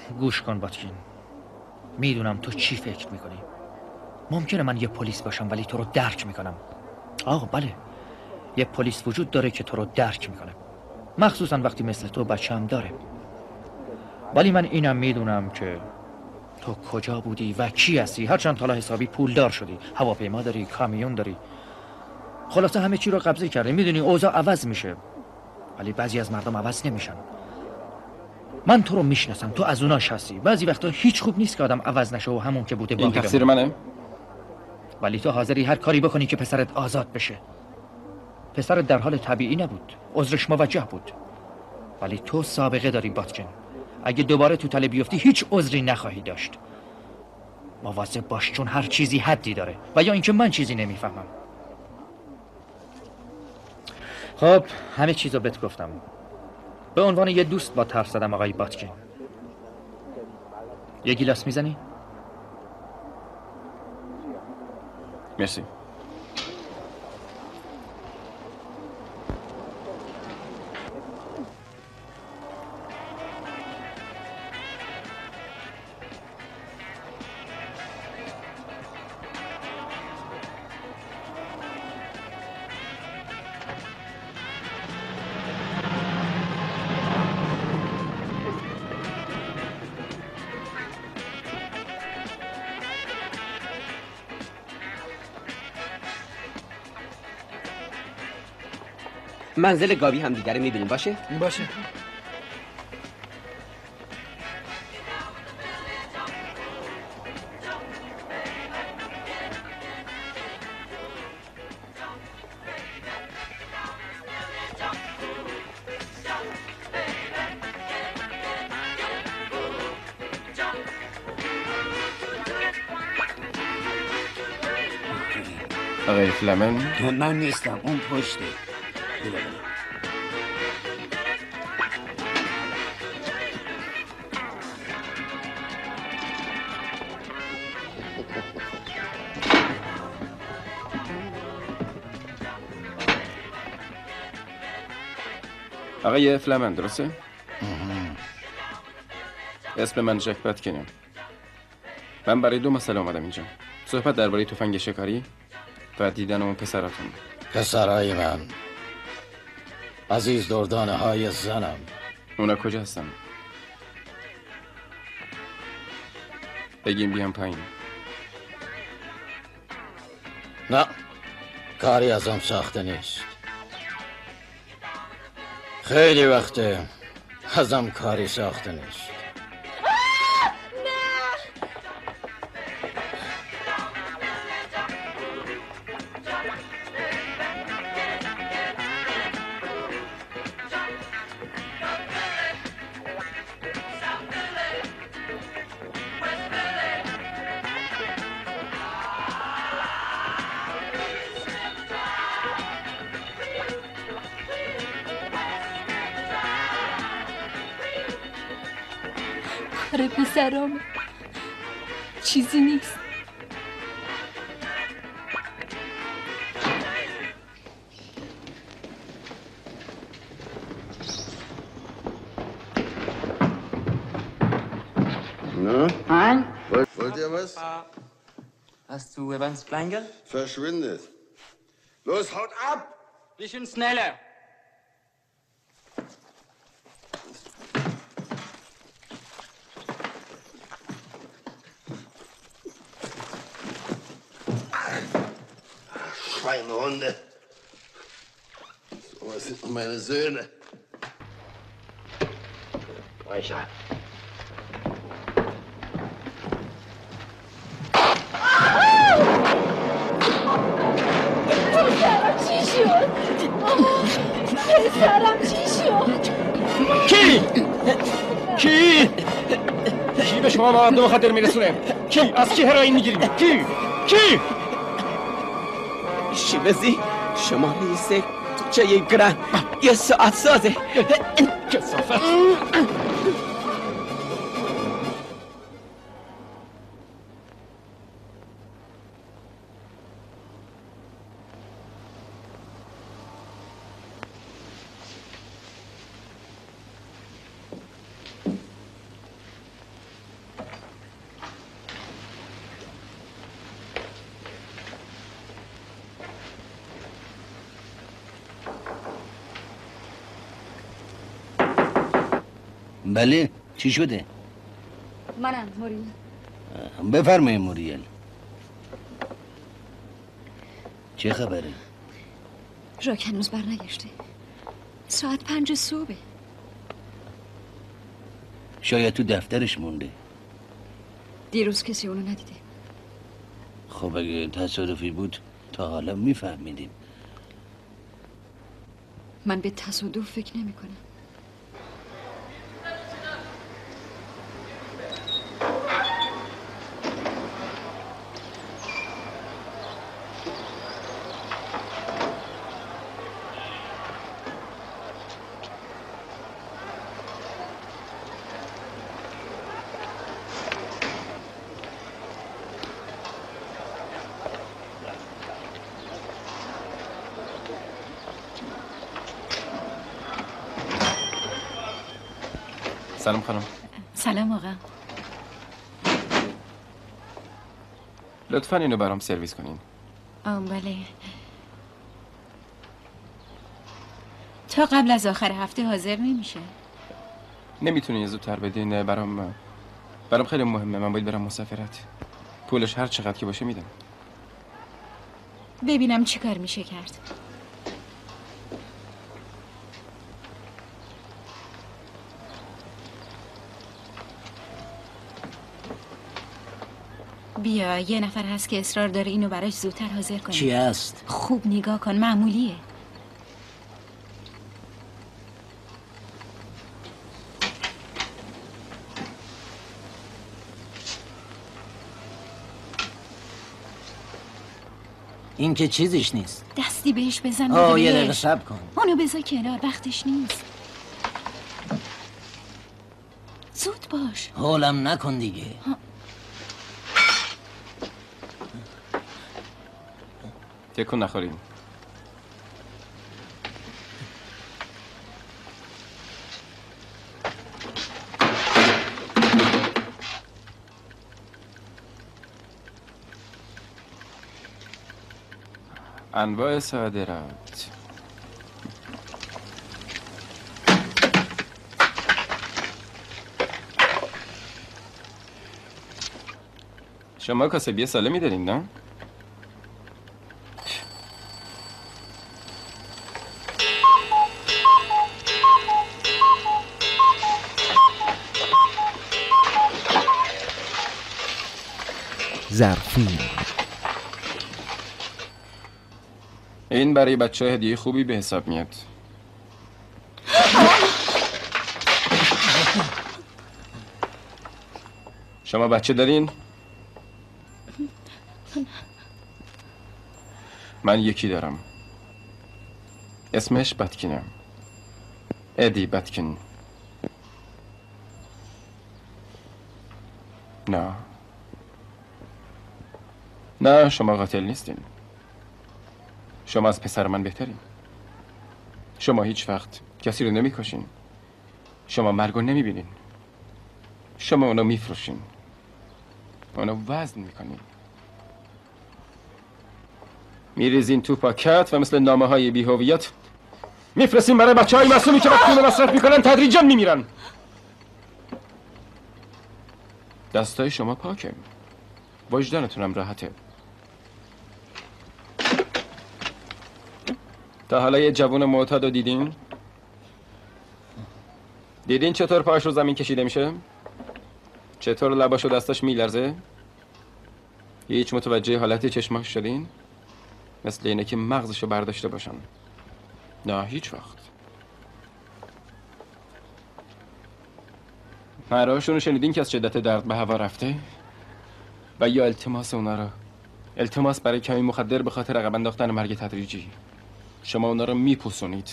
گوش کن باتکین، میدونم تو چی فکر میکنی. ممکنه من یه پلیس باشم ولی تو رو درک میکنم. بله، یه پلیس وجود داره که تو رو درک میکنه، مخصوصا وقتی مثل تو بچه‌م داره. ولی من اینم میدونم که تو کجا بودی و کی هستی. هرچند حالا حسابی پولدار شدی، هواپیما داری، کامیون داری، خلاصه همه چی رو قبضه کردی. میدونی اوضاع عوض میشه ولی بعضی از مردم عوض نمیشن. من تو رو میشناسم، تو از اوناش هستی. بعضی وقتا هیچ خوب نیست که آدم عوض نشه و همون که بوده باقی این تقصیر منه؟ ولی تو حاضری هر کاری بکنی که پسرت آزاد بشه. پسرت در حال طبیعی نبود، عذرش موجه بود. ولی تو سابقه داری باتکن. اگه دوباره تو تله بیفتی هیچ عذری نخواهی داشت. مواظب باش، چون هر چیزی حدی داره، و یا اینکه من چیزی نمیفهمم. خب همه چیزو بهت گفتم. به عنوان یه دوست با حرف زدم آقای باتکن. یه گیلاس میزنی؟ مرسی. منزل گابی هم دیگره میبینیم. باشه؟ باشه. آقای فلمن؟ من نیستم، اون پشته. آقای فلمن درسته؟ اسم من جک باتکنم. من برای 2 مسئله اومدم اینجا. صحبت درباره تفنگ شکاری و دیدن اون پسراتون. پسرای من، عزیز دردانه های زنم. اونا کجا هستن؟ بگیم بیام پایین. نه، کاری ازم ساخته نیست. خیلی وقته ازم کاری ساخته نیست. کار پسرام چیزی نیست. Na? Nein. Wollt ihr was? Hast du was, Kleingeld? Verschwindet. Los, haut ab! Bisschen schneller. Schweinehunde. So was sind nun meine Söhne. Weicher. پسرم چی شد؟ پسرم چی شد؟ کی به شما مواد مخدر میرسونه؟ کی؟ از کی هروئین میگیریم؟ کی؟ شیوزی شما نیسته تو چه یک گرن یه ساعت سازه کسافت. بله چی شده؟ منم موریل. بفرمایید موریل. چه خبره؟ ژاک هنوز برنگشته. ساعت 5 صبح. شاید تو دفترش مونده. دیروز کسی اونو ندیده. خب اگه تصادفی بود تا حالا میفهمیدیم. من به تصادف فکر نمی کنم. سلام خانم. سلام آقا. لطفاً اینو برام سرویس کنین. بله. تا قبل از آخر هفته حاضر نمیشه. نمیتونین زودتر بدین؟ برام خیلی مهمه. من باید برم مسافرت. پولش هر چقدر که باشه میدم. ببینم چی کار میشه کرد. بیا، یه نفر هست که اصرار داره اینو براش زودتر حاضر کنه. چی هست؟ خوب نگاه کن، معمولیه. این که چیزیش نیست. دستی بهش بزن. یه دقیقه صبر کن. اونو بذار کنار، وقتش نیست. زود باش. هولم نکن دیگه. تکون نخوریم. انواع صادرات. شما کاسبی سالمی دارین نه؟ ظرفین. این برای بچه ها هدیه خوبی به حساب میاد. شما بچه دارین؟ من یکی دارم. اسمش باتکینه. ادی باتکین. نه شما قاتل نیستین. شما از پسر من بهترین. شما هیچ وقت کسی رو نمیکشین. شما مرگ رو نمیبینین. شما اونو میفروشین. اونو وزن میکنین. میریزین تو پاکت و مثل نامه های بی‌هویت میفرستین برای بچه های معصومی که وقتی اونو مصرف میکنن تدریجاً میمیرن. دستای شما پاکه. وجدانتونم راحته. تا حالا یه جوون معتاد رو دیدین؟ دیدین چطور پاش رو زمین کشیده میشه؟ چطور لباش و دستاش میلرزه؟ هیچ متوجه حالت چشماش شدین؟ مثل اینه که مغزشو برداشته باشن. نه هیچ وقت. نعرهاشون رو شنیدین که از شدت درد به هوا رفته؟ و یا التماس اونا رو، التماس برای کمی مخدر به خاطر عقب انداختن مرگ تدریجی. شما اونا رو میپوسونید،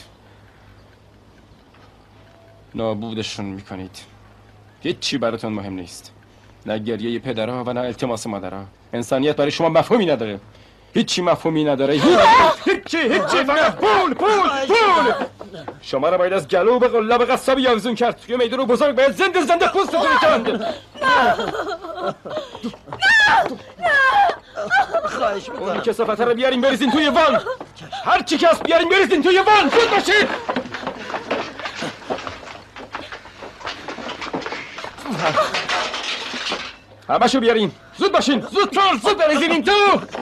نابودشون میکنید. هیچی براتون مهم نیست. نه گریه پدرها و نه التماس مادرها. انسانیت برای شما مفهومی نداره. هیچی مفهومی نداره. هیچی فقط پول. شما رو باید از گلو به قلاب قصابی آویزون کرد. توی میدون بزرگ باید زنده پوستتون کند. خواهش میکنم. اون کثافت رو بیارین بریزین توی وان. هر چی که هست بیارین بریزین توی وان. زود باشید. همشو بیارین، زود باشین، زود بریزین این تو.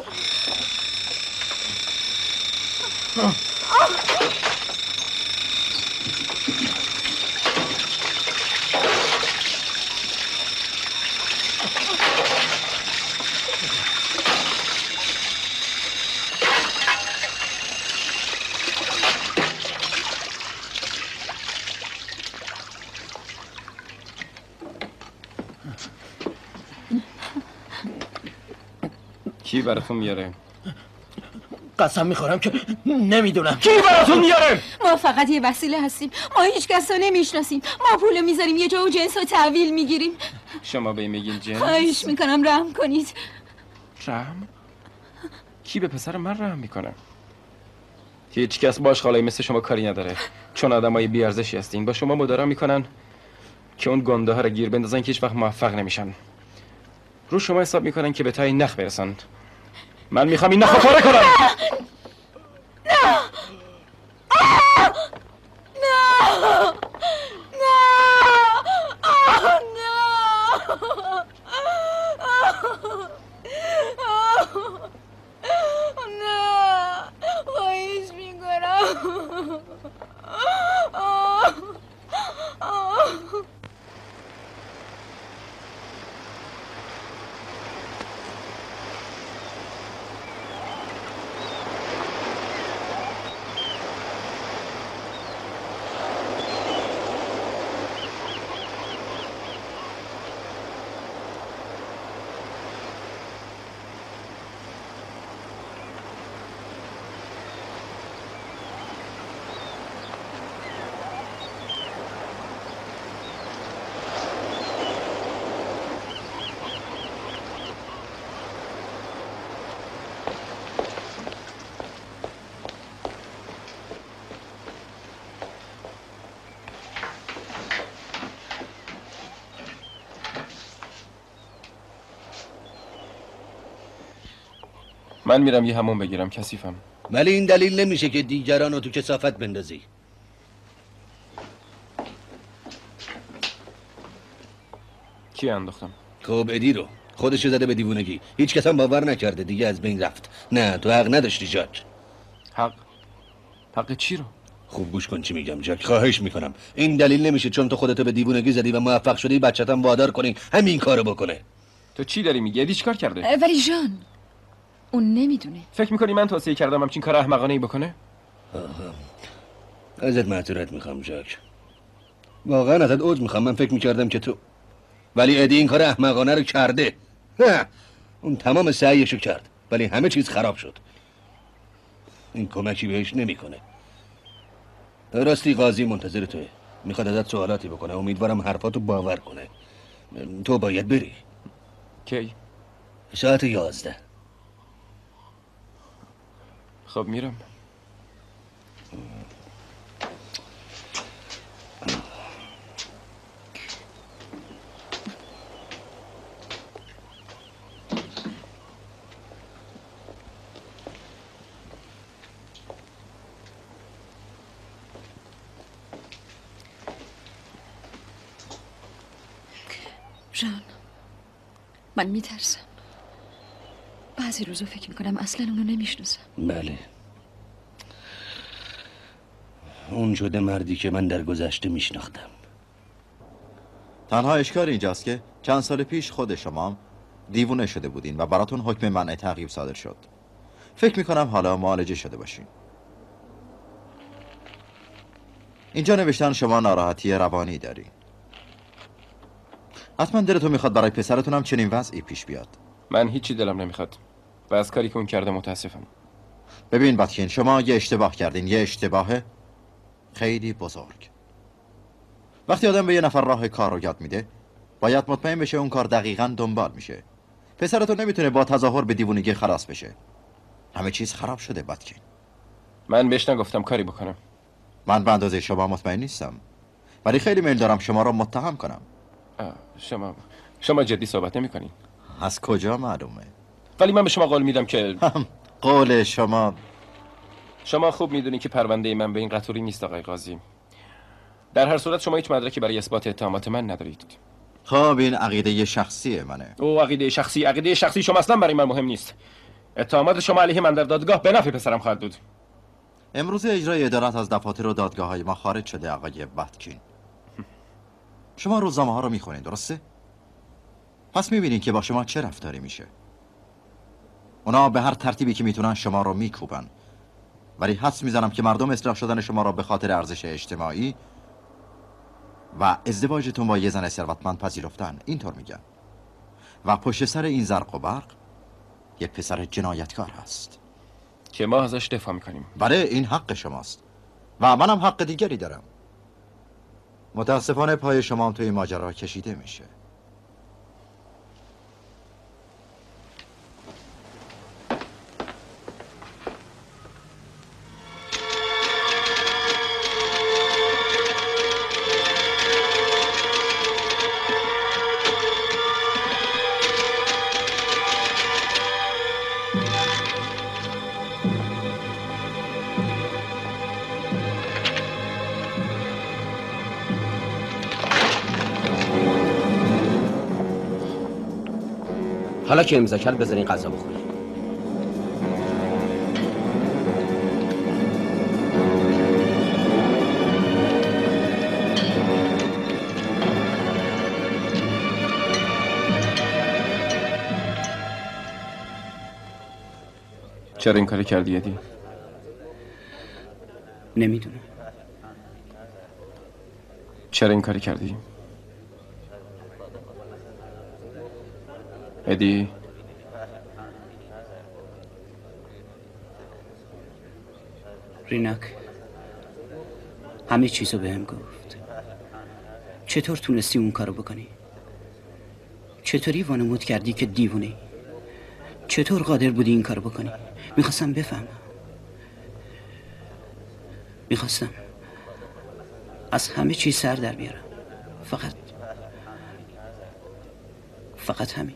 کی براتون میاره؟ قسم میخورم که نمیدونم. کی براتون میاره؟ ما فقط یه وسیله هستیم. ما هیچ کس رو نمیشناسیم. ما پولو میذاریم یه جا و جنس رو تحویل میگیریم. شما به این میگین جنس؟ خواهش میکنم رحم کنید. رحم؟ کی به پسر من رحم میکنه؟ هیچ کس باش خالایی مثل شما کاری نداره، چون آدمای بی‌ارزشی هستین. با شما مدارا میکنن که اون گنده ها رو گیر بندازن که هیچ وقت موفق نمیشن. رو شما حساب میکنن که به تای نخ برسن. من میخوام این نخ رو پاره کنم. خواهش میکنم. من میرم یه همون بگیرم، کثیفم. ولی این دلیل نمیشه که دیگران رو تو کثافت بندازی. کی انداختم؟ خب ادی رو خودشو زده به دیوونگی. هیچ کس هم باور نکرده، دیگه از بین رفت. نه تو حق نداشتی جاک. حق چی رو؟ خوب گوش کن چی میگم جاک، خواهش میکنم. این دلیل نمیشه چون تو خودتو به دیوونگی زدی و موفق شدی بچه‌ت هم وادار کنی همین کارو بکنه. تو چی داری میگی؟ ادی چیکار کرده؟ ولی جان اون نمیدونه. فکر میکنی من توصیه کردم همچین کار احمقانه‌ای بکنه؟ ازت معذرت میخوام جاک. واقعا ازت عذر میخوام. من فکر میکردم که تو، ولی ادی این کار احمقانه رو کرده. اون تمام سعیشو کرد ولی همه چیز خراب شد. این کمکی بهش نمیکنه. راستی قاضی منتظر توه، میخواد ازت سوالاتی بکنه. امیدوارم حرفاتو باور کنه. تو باید بری. کی؟ ساعت 11. خب میرم. جان من میترسم. بعضی روزا فکر میکنم اصلا اونو نمیشناسم. بله، اون شده مردی که من در گذشته میشناختم. تنها اشکال اینجاست که چند سال پیش خود شما دیوونه شده بودین و براتون حکم منع تعقیب صادر شد. فکر میکنم حالا معالجه شده باشین. اینجا نوشتن شما ناراحتی روانی داری. حتما دلتون میخواد برای پسرتونم چنین وضعی پیش بیاد. من هیچی دلم نمیخواد و از کاری که اون کرده متاسفم. ببین باتکین، شما یه اشتباه کردین، یه اشتباه خیلی بزرگ. وقتی آدم به یه نفر راه کار رو یاد میده باید مطمئن بشه اون کار دقیقاً دنبال میشه. پسرتون نمیتونه با تظاهر به دیوونگی خلاص بشه. همه چیز خراب شده باتکین. من بهش نگفتم کاری بکنم. من به اندازه شما مطمئن نیستم، ولی خیلی میل دارم شما رو متهم کنم. شما جدی صحبت نمی کنین؟ از کجا معلومه؟ ولی من به شما قول میدم که قول شما خوب میدونی که پرونده من به این قطوری نیست آقای قاضی. در هر صورت شما هیچ مدرکی برای اثبات اتهامات من ندارید. خب این عقیده شخصی منه. او عقیده شخصی شما اصلا برای من مهم نیست. اتهامات شما علیه من در دادگاه به نفع پسرم خواهد بود. امروز اجرای عدالت از دفاتر و دادگاه‌های ما خارج شده آقای باتکین. شما روزنامه‌ها رو میخونید، درسته؟ پس میبینید که با شما چه رفتاری میشه. اونا به هر ترتیبی که میتونن شما رو میکوبن، ولی حدس میزنم که مردم اصلاح شدن شما را به خاطر ارزش اجتماعی و ازدواجتون با یه زن ثروتمند پذیرفتن. اینطور میگن. و پشت سر این زرق و برق یه پسر جنایتکار هست که ما ازش دفاع میکنیم. بله، این حق شماست و منم حق دیگری دارم. متاسفانه پای شما هم توی ماجرا کشیده میشه. حالا که امضا کرد بذارین غذا بخوریم. چرا این کاری کردی ادی؟ نمیدونم. چرا این کاری کردی؟ ادی، ریناک همه چیزو بهم گفت. چطور تونستی اون کارو بکنی؟ چطوری وانمود کردی که دیوونه‌ای؟ چطور قادر بودی این کارو بکنی؟ میخواستم بفهمم. میخواستم از همه چیز سر در بیارم. فقط همین.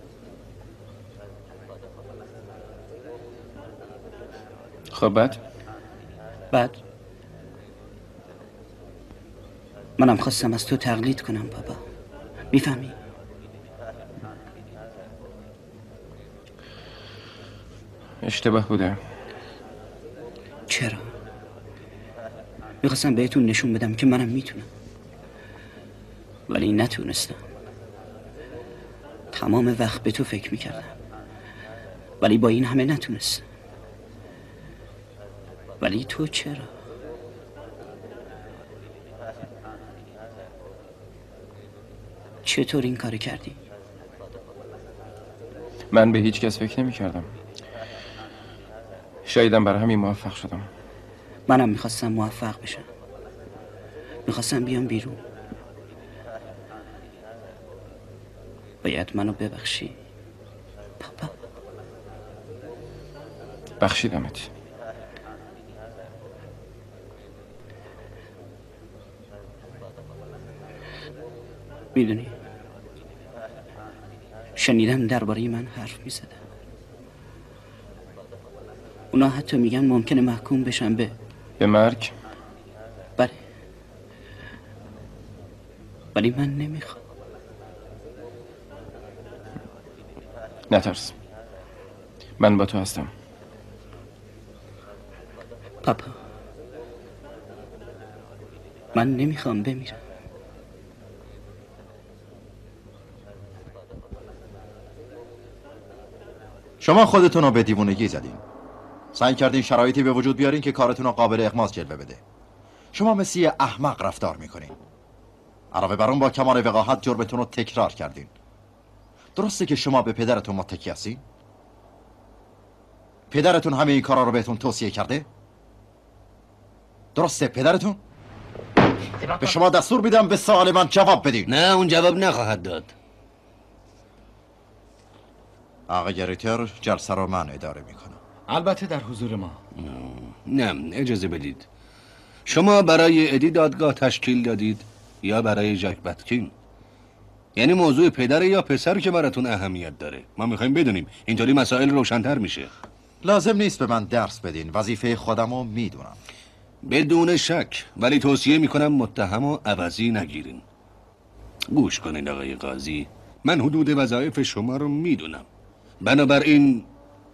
خب بعد منم خواستم از تو تقلید کنم بابا. میفهمی؟ اشتباه بوده. چرا؟ میخواستم بهتون نشون بدم که منم میتونم، ولی نتونستم. تمام وقت به تو فکر میکردم، ولی با این همه نتونستم. ولی تو چرا؟ چطور این کار کردی؟ من به هیچ کس فکر نمی کردم. شایدم برای همین موفق شدم. منم میخواستم موفق بشم. میخواستم بیام بیرون. باید منو ببخشی پاپا. بخشیدمت. میدونی شنیدم درباره من حرف میزدن. اونا حتی میگن ممکنه محکوم بشن به مرگ. بله، ولی من نمیخوام. نترس، من با تو هستم. پاپا من نمیخوام بمیرم. شما خودتون رو به دیوونگی زدین. سعی کردین شرایطی به وجود بیارین که کارتون رو قابل اغماض جلوه بده. شما مثل یه احمق رفتار میکنین. علاوه بر اون با کمال وقاحت جرمتون رو تکرار کردین. درسته که شما به پدرتون متکی هستین؟ پدرتون همه این کارا رو بهتون توصیه کرده؟ درسته پدرتون؟ به شما دستور میدم به سوال من جواب بدین. نه، اون جواب نخواهد داد. آقای ریتر جلسه رو من اداره میکنم. البته در حضور ما. نه، اجازه بدید. شما برای ادی دادگاه تشکیل دادید یا برای ژاک باتکین؟ یعنی موضوع پدر یا پسر که براتون اهمیت داره. ما میخوایم بدونیم، اینطوری مسائل روشن‌تر میشه. لازم نیست به من درس بدین، وظیفه خودمو میدونم. بدون شک، ولی توصیه میکنم متهم و عوضی نگیرین. گوش کنید آقای قاضی، من حدود وظایف شما رو میدونم. بنابراین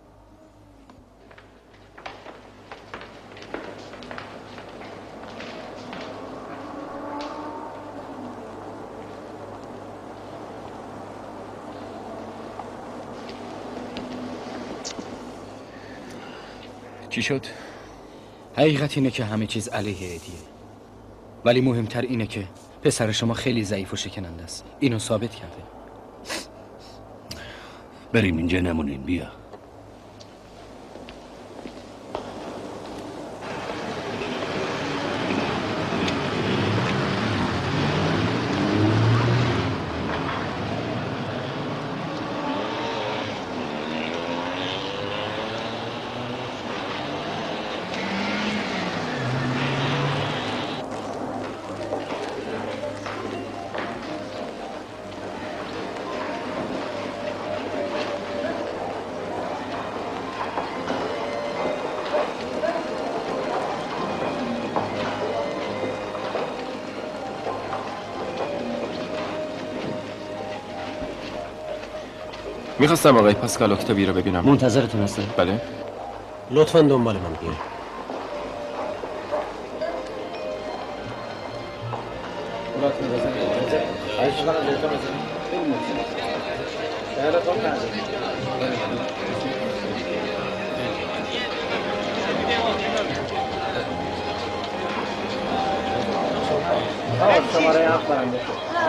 چی شد؟ حقیقت اینه که همه چیز علیه ادیه، ولی مهمتر اینه که پسر شما خیلی ضعیف و شکننده است. اینو ثابت کرده. بریم اینجا نمونین. بیا. میخواستم آقای پاسکال اکتابی رو ببینم. منتظرتون هستم. بله. لطفاً دنبال من بیایید. شماره 7 برنده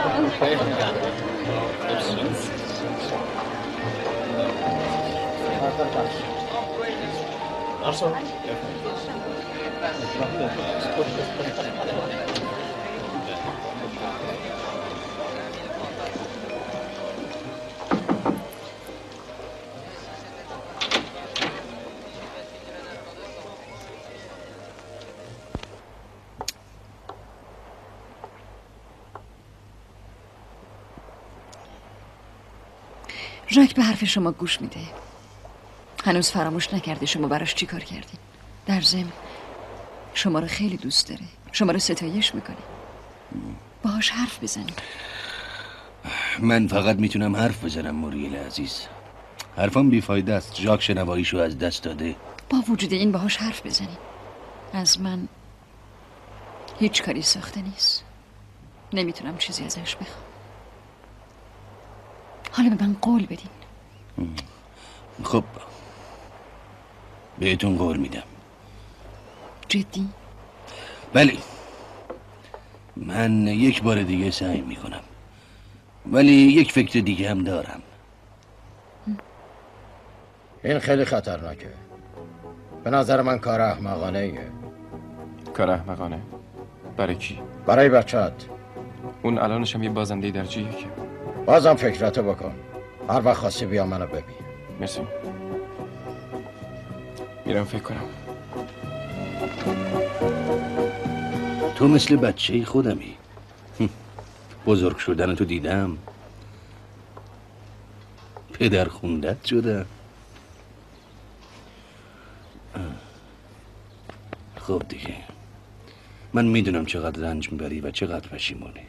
ژاک به حرف شما گوش میده. هنوز فراموش نکرده شما براش چی کار کردین. در ضمن شما رو خیلی دوست داره. شما رو ستایش میکنه. باهاش حرف بزنید. من فقط میتونم حرف بزنم موریل عزیز. حرفم بیفایده است. ژاک شنواییشو از دست داده. با وجود این باهاش حرف بزنید. از من هیچ کاری ساخته نیست. نمیتونم چیزی ازش بخوام. حالا به من قول بدین. خب بهتون قول میدم. جدی؟ بله. من یک بار دیگه سعی میکنم، ولی یک فکر دیگه هم دارم. این خیلی خطرناکه. به نظر من کار احمقانه ایه. کار احمقانه؟ برای کی؟ برای بچه‌ات. اون الانش هم یه بازنده درجیه که. بازم فکراتو بکن. هر وقت خاصی بیا منو ببین. مرسی. میرم فکر کنم. تو مثل بچه خودمی. بزرگ شدن تو دیدم. پدر خوندت شده. خب دیگه من میدونم چقدر رنج میبری و چقدر پشیمونی.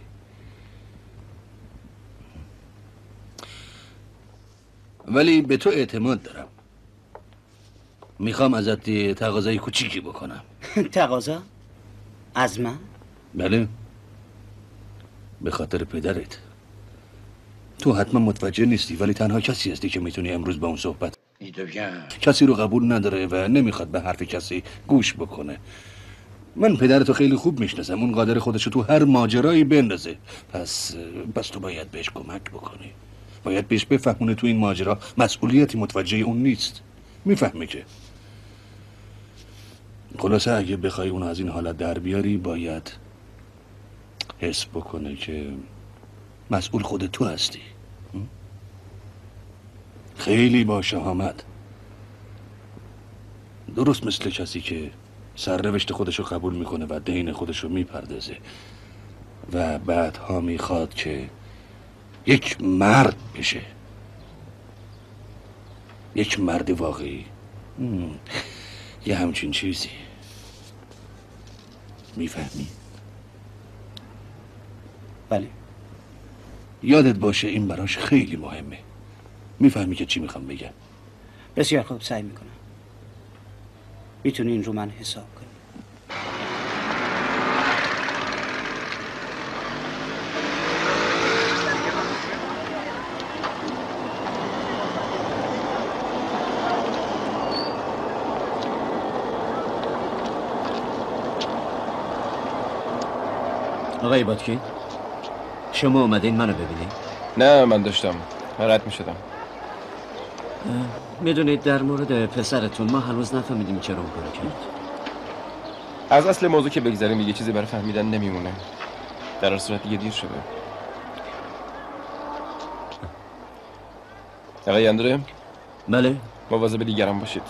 ولی به تو اعتماد دارم. میخوام ازت تقاضای کوچیکی بکنم. تقاضا؟ از من؟ بله، به خاطر پدرت. تو حتما متوجه نیستی، ولی تنها کسی هستی که میتونی امروز با اون صحبت. کسی رو قبول نداره و نمیخواد به حرف کسی گوش بکنه. من پدرتو خیلی خوب میشناسم. اون قادر خودشو تو هر ماجرایی بندازه. پس تو باید بهش کمک بکنی. باید بهش بفهمونه تو این ماجرا مسئولیتی متوجه اون نیست. میفهمی که خلاصه اگه بخوای اون از این حالت در بیاری، باید حس بکنه که مسئول خود تو هستی. خیلی با شهامت، درست مثل کسی که سرنوشت خودشو قبول میکنه و دین خودشو میپردازه و بعدها میخواد که یک مرد بشه، یک مرد واقعی. یه همچین چیزی. میفهمی؟ بله. یادت باشه این براش خیلی مهمه. میفهمی که چی میخوام بگم؟ بسیار خوب، سعی میکنم. میتونی این رو من حساب کنی. آقای باتکین، شما اومدین منو ببینید؟ نه، من داشتم رد می شدم. میدونید در مورد پسرتون ما هنوز نفهمیدیم چرا اون کارو کرد. از اصل موضوع که بگذاریم یه چیزی برای فهمیدن نمیمونه. در صورت دیگه دیر شده. آقای اندره؟ بله؟ مواظب دیگران باشید.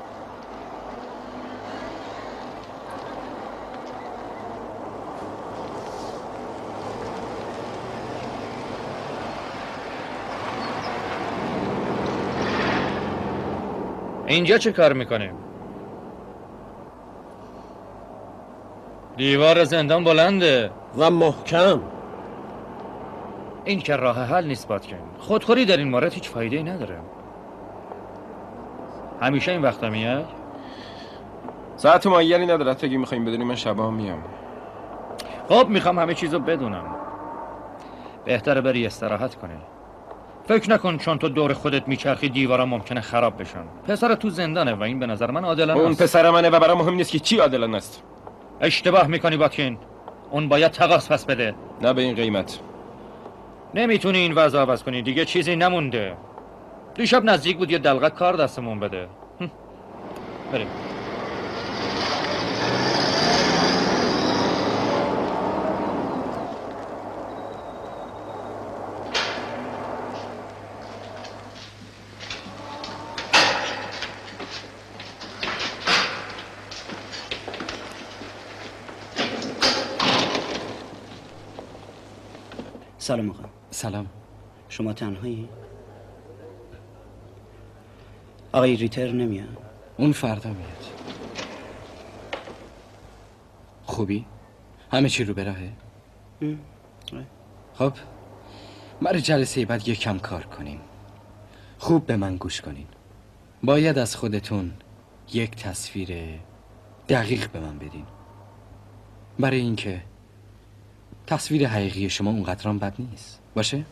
اینجا چه کار میکنیم؟ دیوار زندان بلنده و محکم. این که راه حل نیست باتکین. خودخوری در این مورد هیچ فایده‌ای نداره. همیشه این وقتا میاد؟ ساعت معینی نداره. تا اگه میخوایم بدونیم من شبا میام. خب میخوام همه چیزو بدونم. بهتره بری استراحت کنی. فکر نکن چون تو دور خودت میچرخی دیوارا ممکنه خراب بشن. پسر تو زندانه و این به نظر من عادلانه است. اون پسر منه و برام مهم نیست که چی عادلانه است. اشتباه میکنی باتکین. اون باید تقاص پس بده. نه به این قیمت. نمیتونی این وضع عوض کنی. دیگه چیزی نمونده. دیشب نزدیک بود یه دلغک کار دستمون بده. بریم. سلام آقا. سلام. شما تنهایی؟ آقای ریتر نمیاد؟ اون فردا میاد. خوبی؟ همه چی رو به راهه؟ خب برای جلسه بعد یک کم کار کنیم. خوب به من گوش کنین. باید از خودتون یک تصویر دقیق به من بدین. برای اینکه تصویر حقیقی شما اونقدرام بد نیست. باشه؟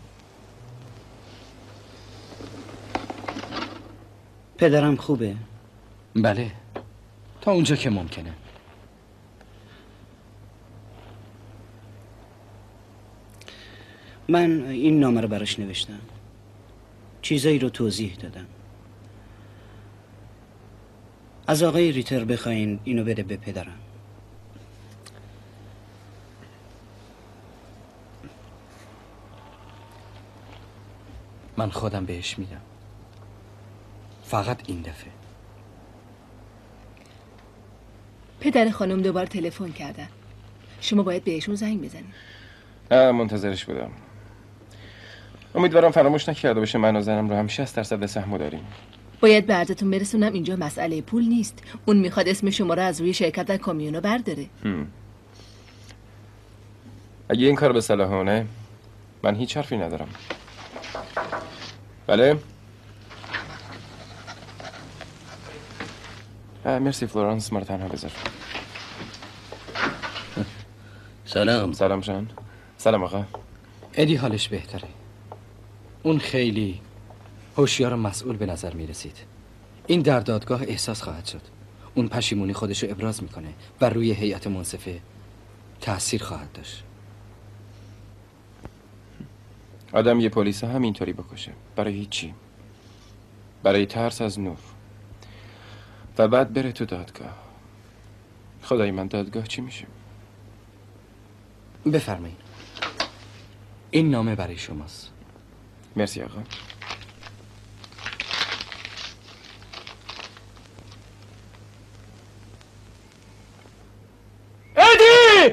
پدرم خوبه؟ بله، تا اونجا که ممکنه. من این نامه رو براش نوشتم. چیزایی رو توضیح دادم. از آقای ریتر بخواین اینو بده به پدرم. من خودم بهش میدم. فقط این دفعه. پدر خانم دوباره تلفن کردن. شما باید بهشون زنگ بزنید. منتظرش بودم. امیدوارم فراموش نکرده باشه من و زنم رو هم 60% سهمو داریم. باید به عرضتون برسونم اینجا مسئله پول نیست. اون میخواد اسم شما رو از روی شرکت در کامیونو برداره. اگه این کار به صلاحونه من هیچ حرفی ندارم. بله؟ مرسی فلورانس، ما رو تنها بذار. سلام. سلام جان. سلام آقا. ادی حالش بهتره. اون خیلی هوشیار و مسئول به نظر میرسید. این در دادگاه احساس خواهد شد. اون پشیمونی خودشو ابراز میکنه و روی هیئت منصفه تأثیر خواهد داشت. آدم یه پلیس همینطوری بکشه برای هیچی، برای ترس از نور، و بعد بره تو دادگاه. خدای من دادگاه چی میشه؟ بفرمایید. این نامه برای شماست. مرسی آقا. ادی!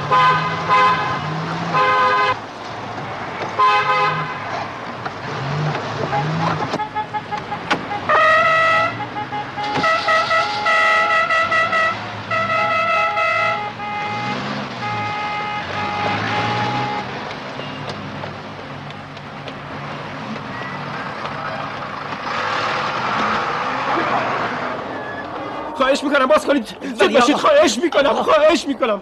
خواهش میکنم باز کنید. زود باشید. خواهش میکنم.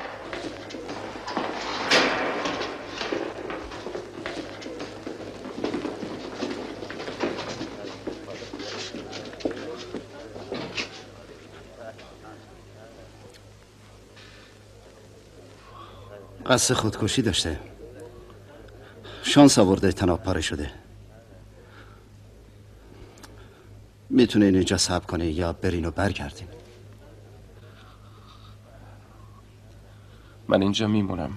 قصد خودکشی داشته. شانس آورده تناب پاره شده. میتونه اینجا صبر کنه یا برین و برگردین. من اینجا میمونم.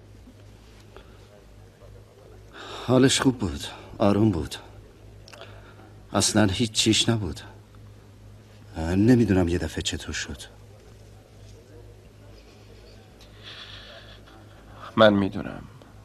حالش خوب بود، آروم بود، اصلا هیچ چیش نبود. نمیدونم یه دفعه چطور شد. من میدونم.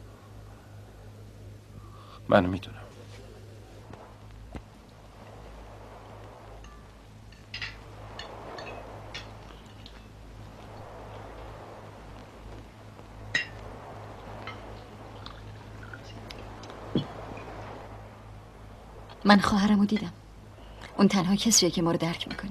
من خواهرمو دیدم. اون تنها کسیه که ما رو درک میکنه.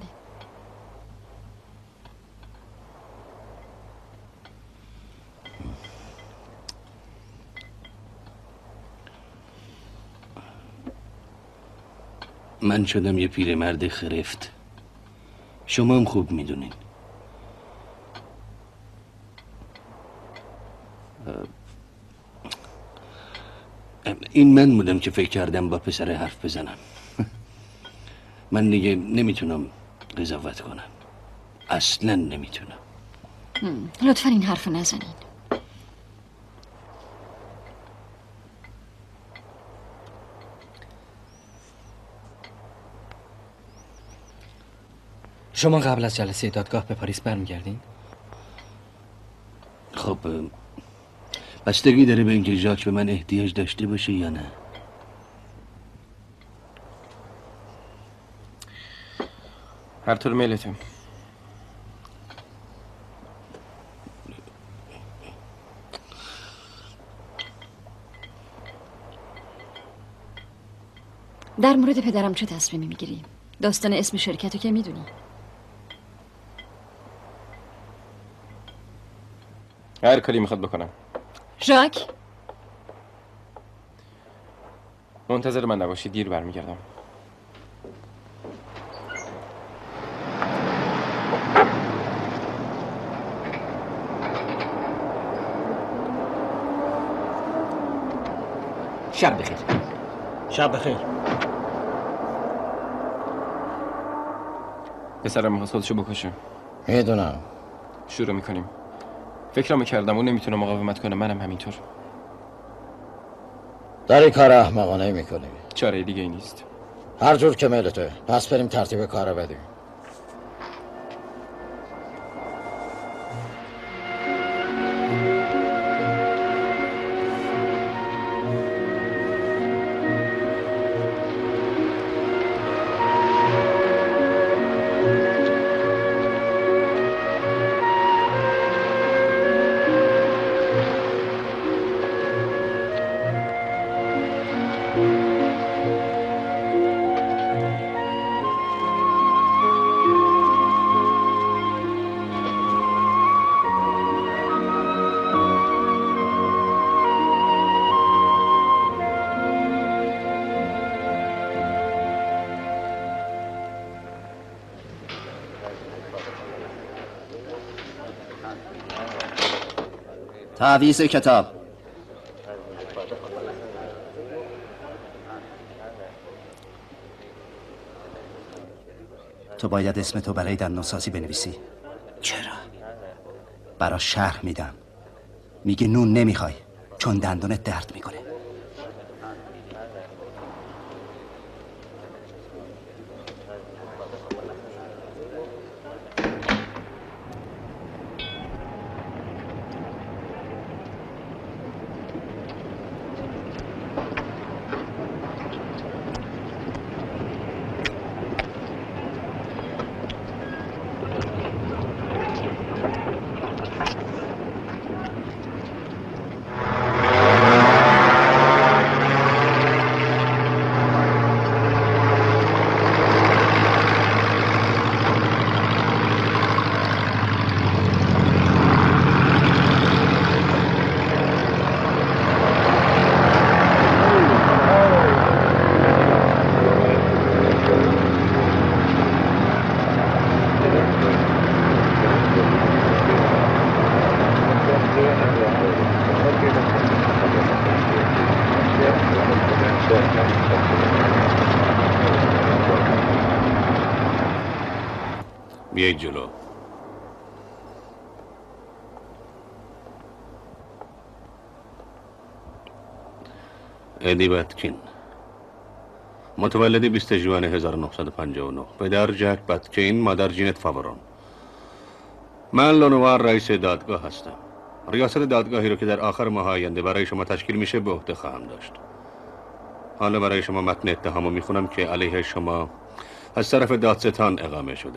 من شدم یه پیرمرد خرفت. شما هم خوب میدونین. این من بودم که فکر کردم با پسر حرف بزنم. من دیگه نمیتونم قضاوت کنم. اصلا نمیتونم. لطفا این حرف نزنین. شما قبل از جلسه دادگاه به پاریس برمیگردین؟ خب بستگی داره به اینکه ژاک به من احتیاج داشته باشه یا نه. هر طور میلته. در مورد پدرم چه تصمیمی میگیری؟ داستان اسم شرکتو که میدونی. هر کاری میخواد بکنم. ژاک منتظر من نباشید، دیر برمیگردم. شب بخیر. شب بخیر. پسرم میخواست خودشو بکشه. میدونم. شروع میکنیم. فکرامو کردم اون نمیتونه مقاومت کنه، منم همینطور. داری کار احمقانه میکنی. چاره دیگه ای نیست. هر جور که میلته. پس بریم ترتیب کارو بدیم. تعویض کتاب. تو باید اسم تو برای دندانسازی بنویسی. چرا؟ برا شرح میدم. میگه نون نمیخوای چون دندونت درد میکنه. بیایید جلو. ادی باتکین، متولد 20 ژوئن 1959. پدر جک باتکین، مادر جینت فاورون. من لونوار رئیس دادگاه هستم. ریاست دادگاهی رو که در آخر ماه آینده برای شما تشکیل میشه به عهده خواهم داشت. حالا برای شما متن اتهامو میخونم که علیه شما از طرف دادستان اقامه شده.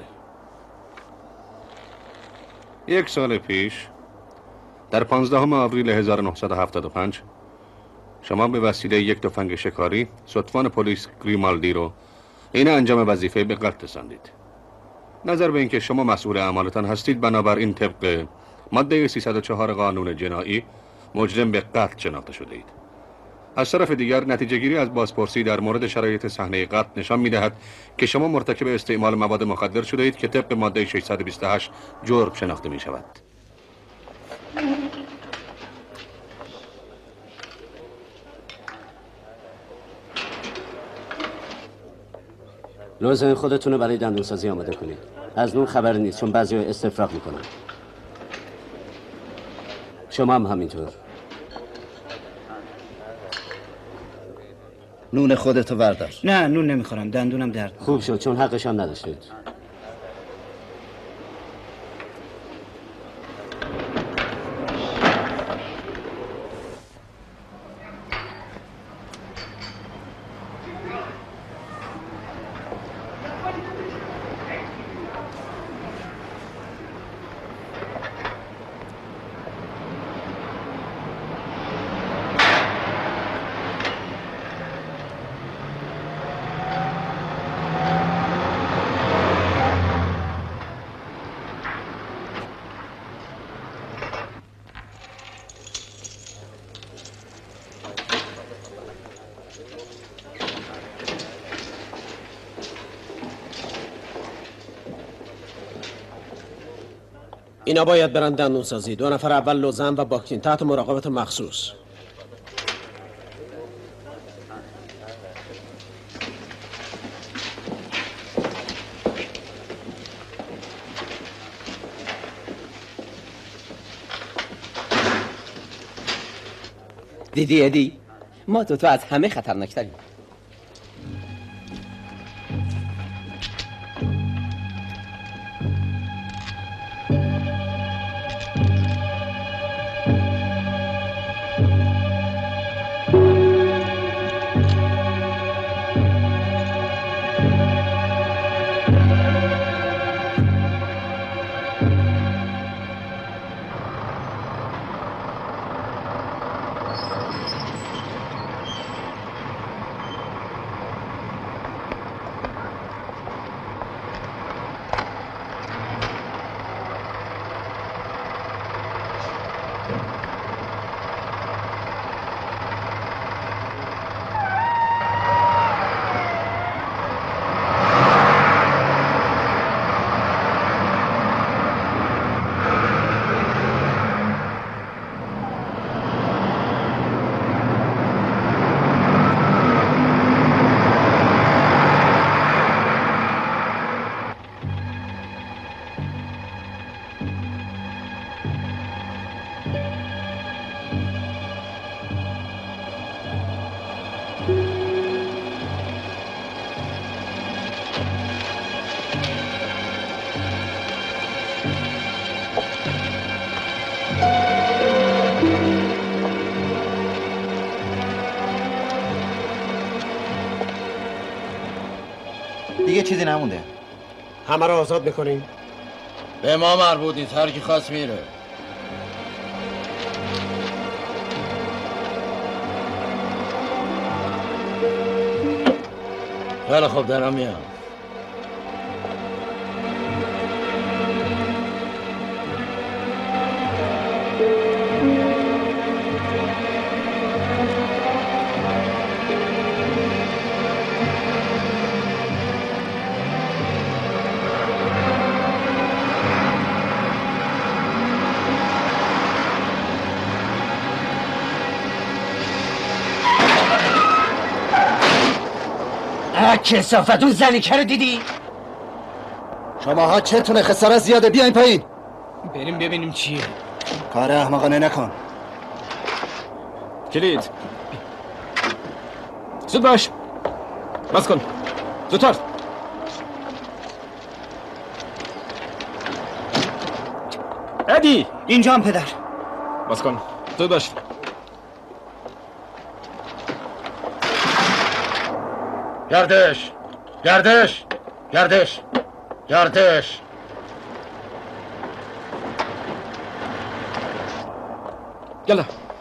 1 سال پیش در 15 آوریل 1975 شما به وسیله یک تفنگ شکاری ستوان پلیس گریمالدی رو این انجام وظیفه به قتل رساندید. نظر به اینکه شما مسئول اعمالتان هستید، بنابراین طبق ماده 304 قانون جنایی مجرم به قتل شناخته شده اید. از طرف دیگر نتیجه گیری از بازپرسی در مورد شرایط صحنه قتل نشان می‌دهد که شما مرتکب استعمال مواد مخدر شده اید که طبق ماده 628 جرم شناخته می شود. لازم خودتون رو برای دندونسازی آماده کنید. از نون خبر نیست چون بعضی‌ها استفراغ میکنن. شما هم همینطور. نون خودتو بردار. نه نون نمیخورم، دندونم درد. خوب شد چون حقش هم نداشتید. اینا باید برن دندون سازی. 2 نفر اول لوزن و باکتین تحت مراقبت مخصوص. دیدی ادی؟ ما تو از همه خطرناکتریم. دیگه چیزی نمونده. همه رو آزاد میکنیم. به ما مربوط نیست، هر کی خواست میره. خیلی خوب دارم میام. کثافت اون زنیکه رو دیدی؟ شماها چتونه خسارت زیاده، بیاین پایین. بریم ببینیم چیه. کار احمقانه نکن. کلید. زود باش. باز کن. زودتر. ادی اینجا هم پدر. باز کن. زود باش. گردش گردش گردش گردش. یلا.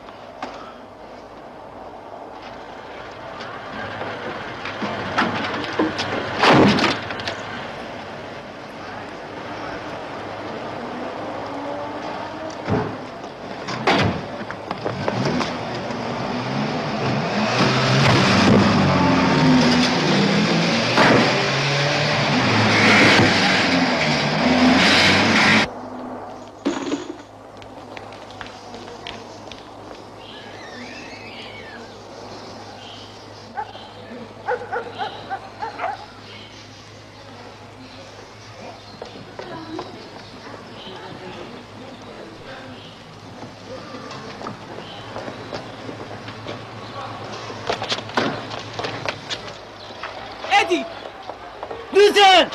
ادی ریزن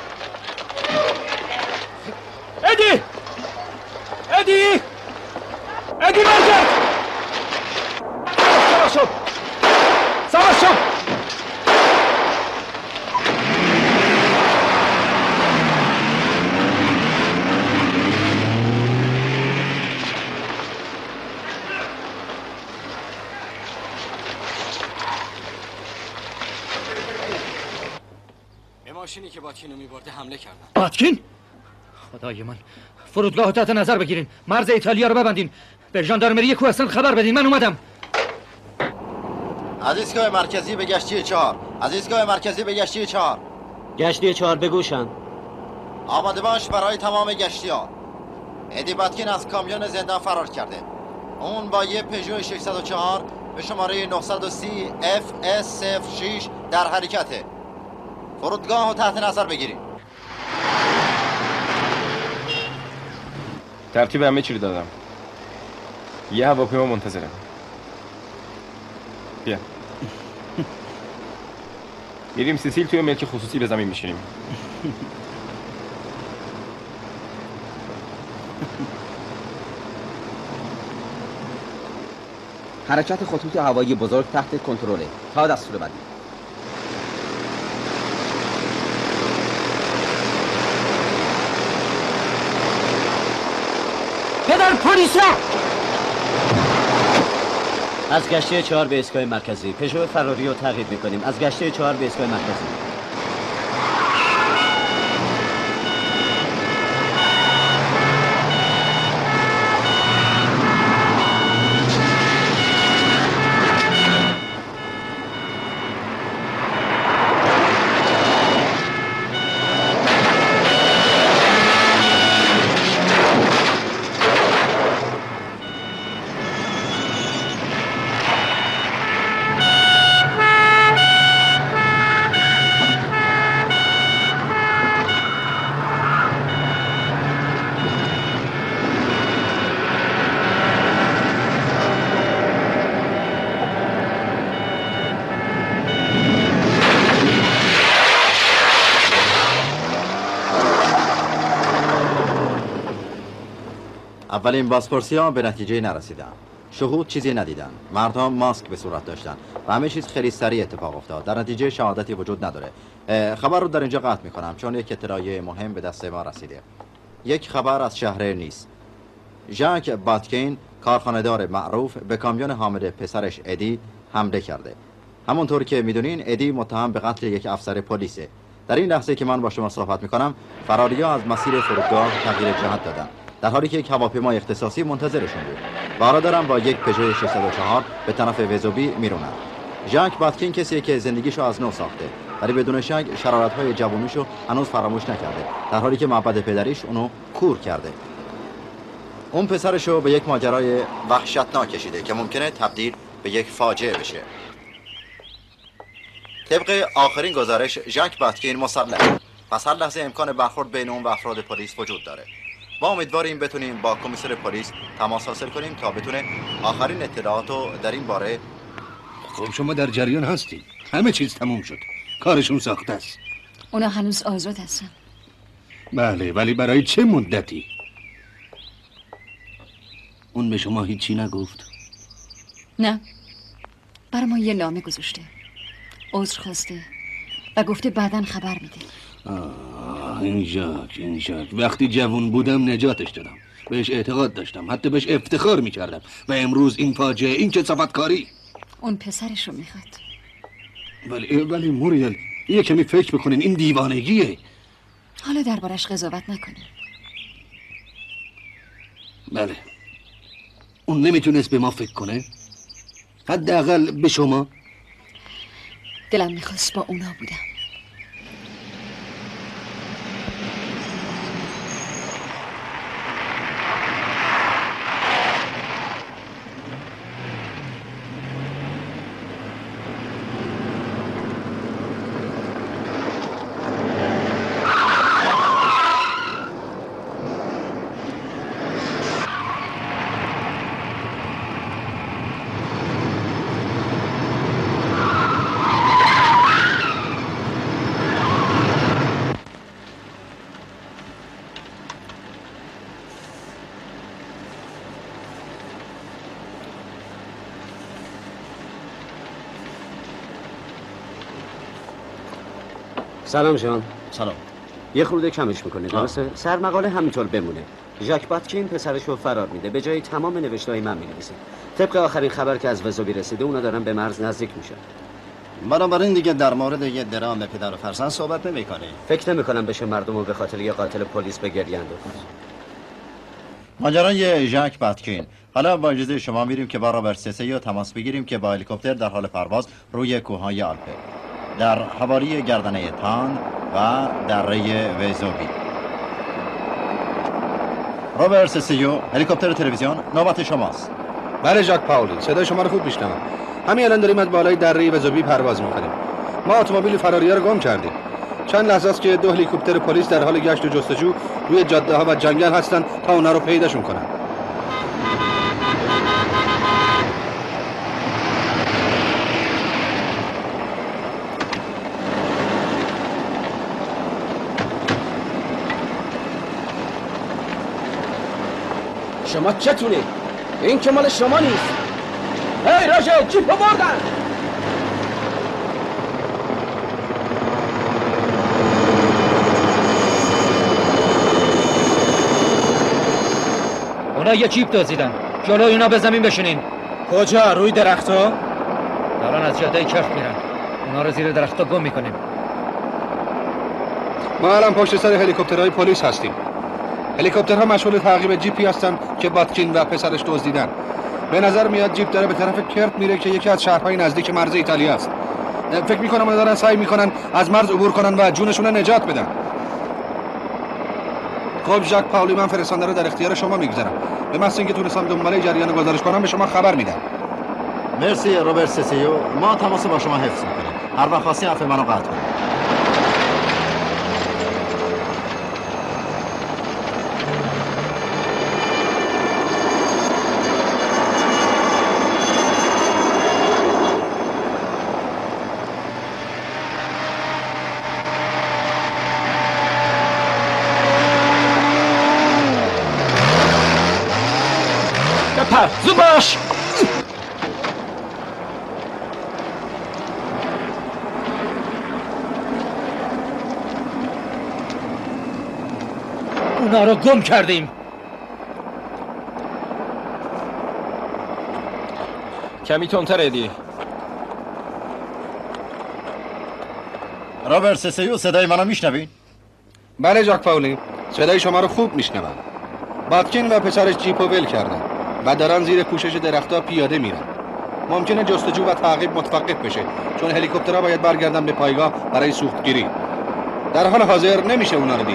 ادی ادی ادی مرجع سوار شو سوار شو. ماشینی که باتکین رو میبرده حمله کردن. باتکین؟ خدای من، فرودگاه رو تحت نظر بگیرین، مرز ایتالیا رو ببندین، به ژاندارمری کوهستان خبر بدین. من اومدم. از ایستگاه مرکزی به گشتی 4. از ایستگاه مرکزی به گشتی 4. گشتی 4 بگوشن. آماده باش برای تمام گشتی ها. ادی باتکین از کامیون زندان فرار کرده. اون با یه پژو 604 به شماره 930 FS06 در حرکته. فرودگاه رو تحت نظر بگیرید. ترتیب همه چی رو دادم. یه هواپیما منتظرم. بیا. میریم سیسیل، توی ملک خصوصی به زمین میشینیم. حرکت خطوط هوایی بزرگ تحت کنترله تا دستور بعدی. پدر پلیسا! از گشتی 4 به ایستگاه مرکزی پژو فراری رو تعقیب میکنیم. از گشتی 4 به ایستگاه مرکزی. اولین بازپرسی‌ها به نتیجه نرسیدن. شهود چیزی ندیدن. مردم ماسک به صورت داشتن و همه چیز خیلی سریع اتفاق افتاد. در نتیجه شهادتی وجود نداره. خبر رو در اینجا قطع می‌کنم چون یک اطلاعیه مهم به دست ما رسیده. یک خبر از شهر نیس. ژاک باتکین، کارخانه‌دار معروف، به کامیون حامل پسرش ادی حمله کرده. همونطور که میدونین ادی متهم به قتل یک افسر پلیسه. در این لحظه که من با شما صحبت می‌کنم، فراری‌ها از مسیر فرودگاه تغییر جهت دادن. در حالی که یک هواپیمای اختصاصی منتظرشون بود. برادرم با یک پژو 604 به طرف وزوبی میرونن. ژاک باتکین کسیه که زندگیشو از نو ساخته، ولی بدون شک شرارت‌های جوونیشو هنوز فراموش نکرده، در حالی که معبد پدریش اونو کور کرده. اون پسرشو به یک ماجرای وحشتناک کشیده که ممکنه تبدیل به یک فاجعه بشه. طبق آخرین گزارش ژاک باتکین مسلح. پس هر لحظه امکان برخورد بین اون و افراد پلیس وجود داره. ما امیدواریم بتونیم با کمیسر پلیس تماس حاصل کنیم تا بتونه آخرین اطلاعاتو در این باره. خب شما در جریان هستید. همه چیز تموم شد. کارشون ساخته است. اونا هنوز آزاد هستن. بله، ولی برای چه مدتی؟ اون به شما هیچی نگفت؟ نه، برای ما یه نامه گذاشته، عذر خواسته و گفته بعداً خبر میده. این ژاک وقتی جوان بودم نجاتش دادم، بهش اعتقاد داشتم، حتی بهش افتخار میکردم و امروز این فاجعه، این کثافتکاری. اون پسرش رو میخواد. ولی موریل، یه کمی فکر بکنین، این دیوانگیه. حالا دربارش قضاوت نکنیم. بله، اون نمیتونست به ما فکر کنه؟ حداقل به شما. دلم میخواست با اونا بودم. سلام جان. سلام. یه خورده کمش میکنه درسته؟ سرمقاله همینطور بمونه. ژاک باتکین پسرش رو فرار میده، به جای تمام نوشته‌های من مینویسه. طبق آخرین خبر که از وزوبی رسیده اونا دارن به مرز نزدیک میشن. بنابراین دیگه در مورد یه درام پدر و فرزند صحبت نمی‌کنی. فکر نمی‌کنم بشه مردمو به خاطر یه قاتل پلیس به گریه انداخت. ماجرای ژاک باتکین. حالا با اجازه شما میریم که با رابرت سسیو تماس بگیریم که با هلیکوپتر در حال پرواز روی کوههای آلپه در حوالی گردنه تان و دره وزوبی. رابرت سسیو، هلیکوپتر تلویزیون، نوبت شماست. بله ژاک پاولی، صدای شما رو خوب میشنوم. همین الان داریم از بالای دره وزوبی پرواز میکنیم. ما اتومبیل فراری رو گم کردیم. چند لحظه است که 2 هلیکوپتر پلیس در حال گشت و جستجو روی جاده ها و جنگل هستن تا اونا رو پیداشون کنن. شما چتونه؟ این که مال شما نیست. هی راجه جیپو بردن. اونا یه جیپ دزدیدن. جلوی اونا به زمین بشینین. کجا؟ روی درخت‌ها؟ دارن از جاده کف میرن. اونا رو زیر درخت‌ها گم میکنیم. ما الان پشت سر هلیکوپترهای پلیس هستیم. هلیکوپترها مشغول تعقیب جیپی هستن که باتکین و پسرش دزدیدن. به نظر میاد جیپ داره به طرف کرت میره که یکی از شهرهای نزدیک مرز ایتالیا است. فکر میکنم اونا دارن سعی میکنن از مرز عبور کنن و جونشون رو نجات بدن. خب ژاک پاولی، من فرستنده رو در اختیار شما میگذارم. به محض اینکه تونستم دنباله جریان گزارش کنم به شما خبر میدم. مرسی رابرت سسیو، ما تماس با شما حفظ میکنیم. هر وقت خاصی حرف منو قطع کنید. زوباش! اونا رو گم کردیم. کمی تندتر ادی. رابرت سسیو، صدای منو میشنوین؟ بله ژاک پاولی، صدای شما رو خوب میشنوم. باتکین و پسرش جیپو ول کردن و دارن زیر پوشش درخت‌ها پیاده میرن. ممکنه جستجو و تعقیب متوقف بشه چون هلیکوپترها باید برگردن به پایگاه برای سوختگیری. در حال حاضر نمیشه اونا رو دید.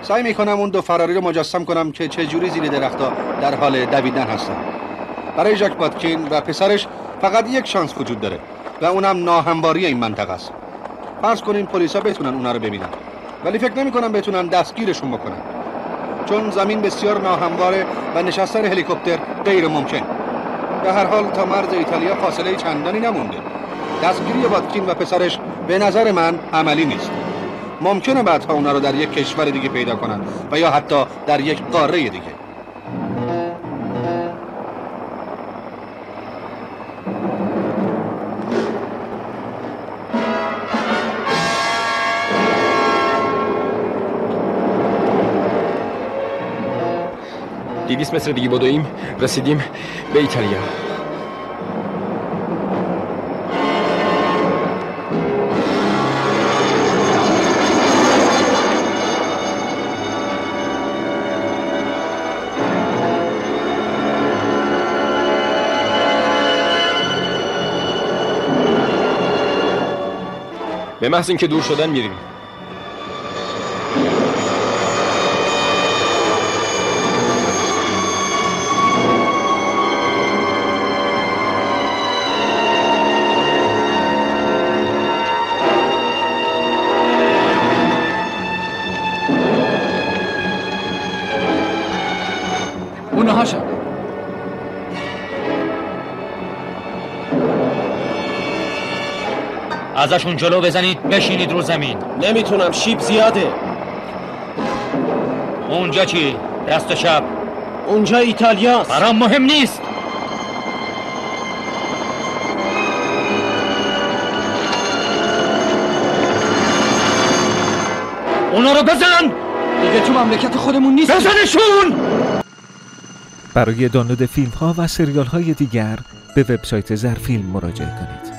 سعی میکنم اون دو فراری رو مجسم کنم که چه جوری زیر درخت‌ها در حال دویدن هستن. برای ژاک باتکین و پسرش فقط یک شانس وجود داره و اونم ناهمواری این منطقه است. فرض کنین پلیسا بتونن اونا رو ببینن، ولی فکر نمی‌کنم بتونن دستگیرشون بکنن، چون زمین بسیار ناهمواره و نشستن هلیکوپتر غیر ممکن. به هر حال تا مرز ایتالیا فاصله چندانی نمونده. دستگیری باتکین و پسرش به نظر من عملی نیست. ممکنه بعدها اونا رو در یک کشور دیگه پیدا کنن و یا حتی در یک قاره دیگه. دیویس متر دیگه بدویم رسیدیم به ایتالیا. به محض اینکه دور شدن میریم. اونها شد. ازشون جلو بزنید، بشینید رو زمین. نمیتونم، شیب زیاده. اونجا چی؟ دست شب. اونجا ایتالیاست. برام مهم نیست. اونا رو بزن. دیگه تو مملکت خودمون نیست. بزنشون. برای دانلود فیلم ها و سریال های دیگر به وبسایت زرفیلم مراجعه کنید.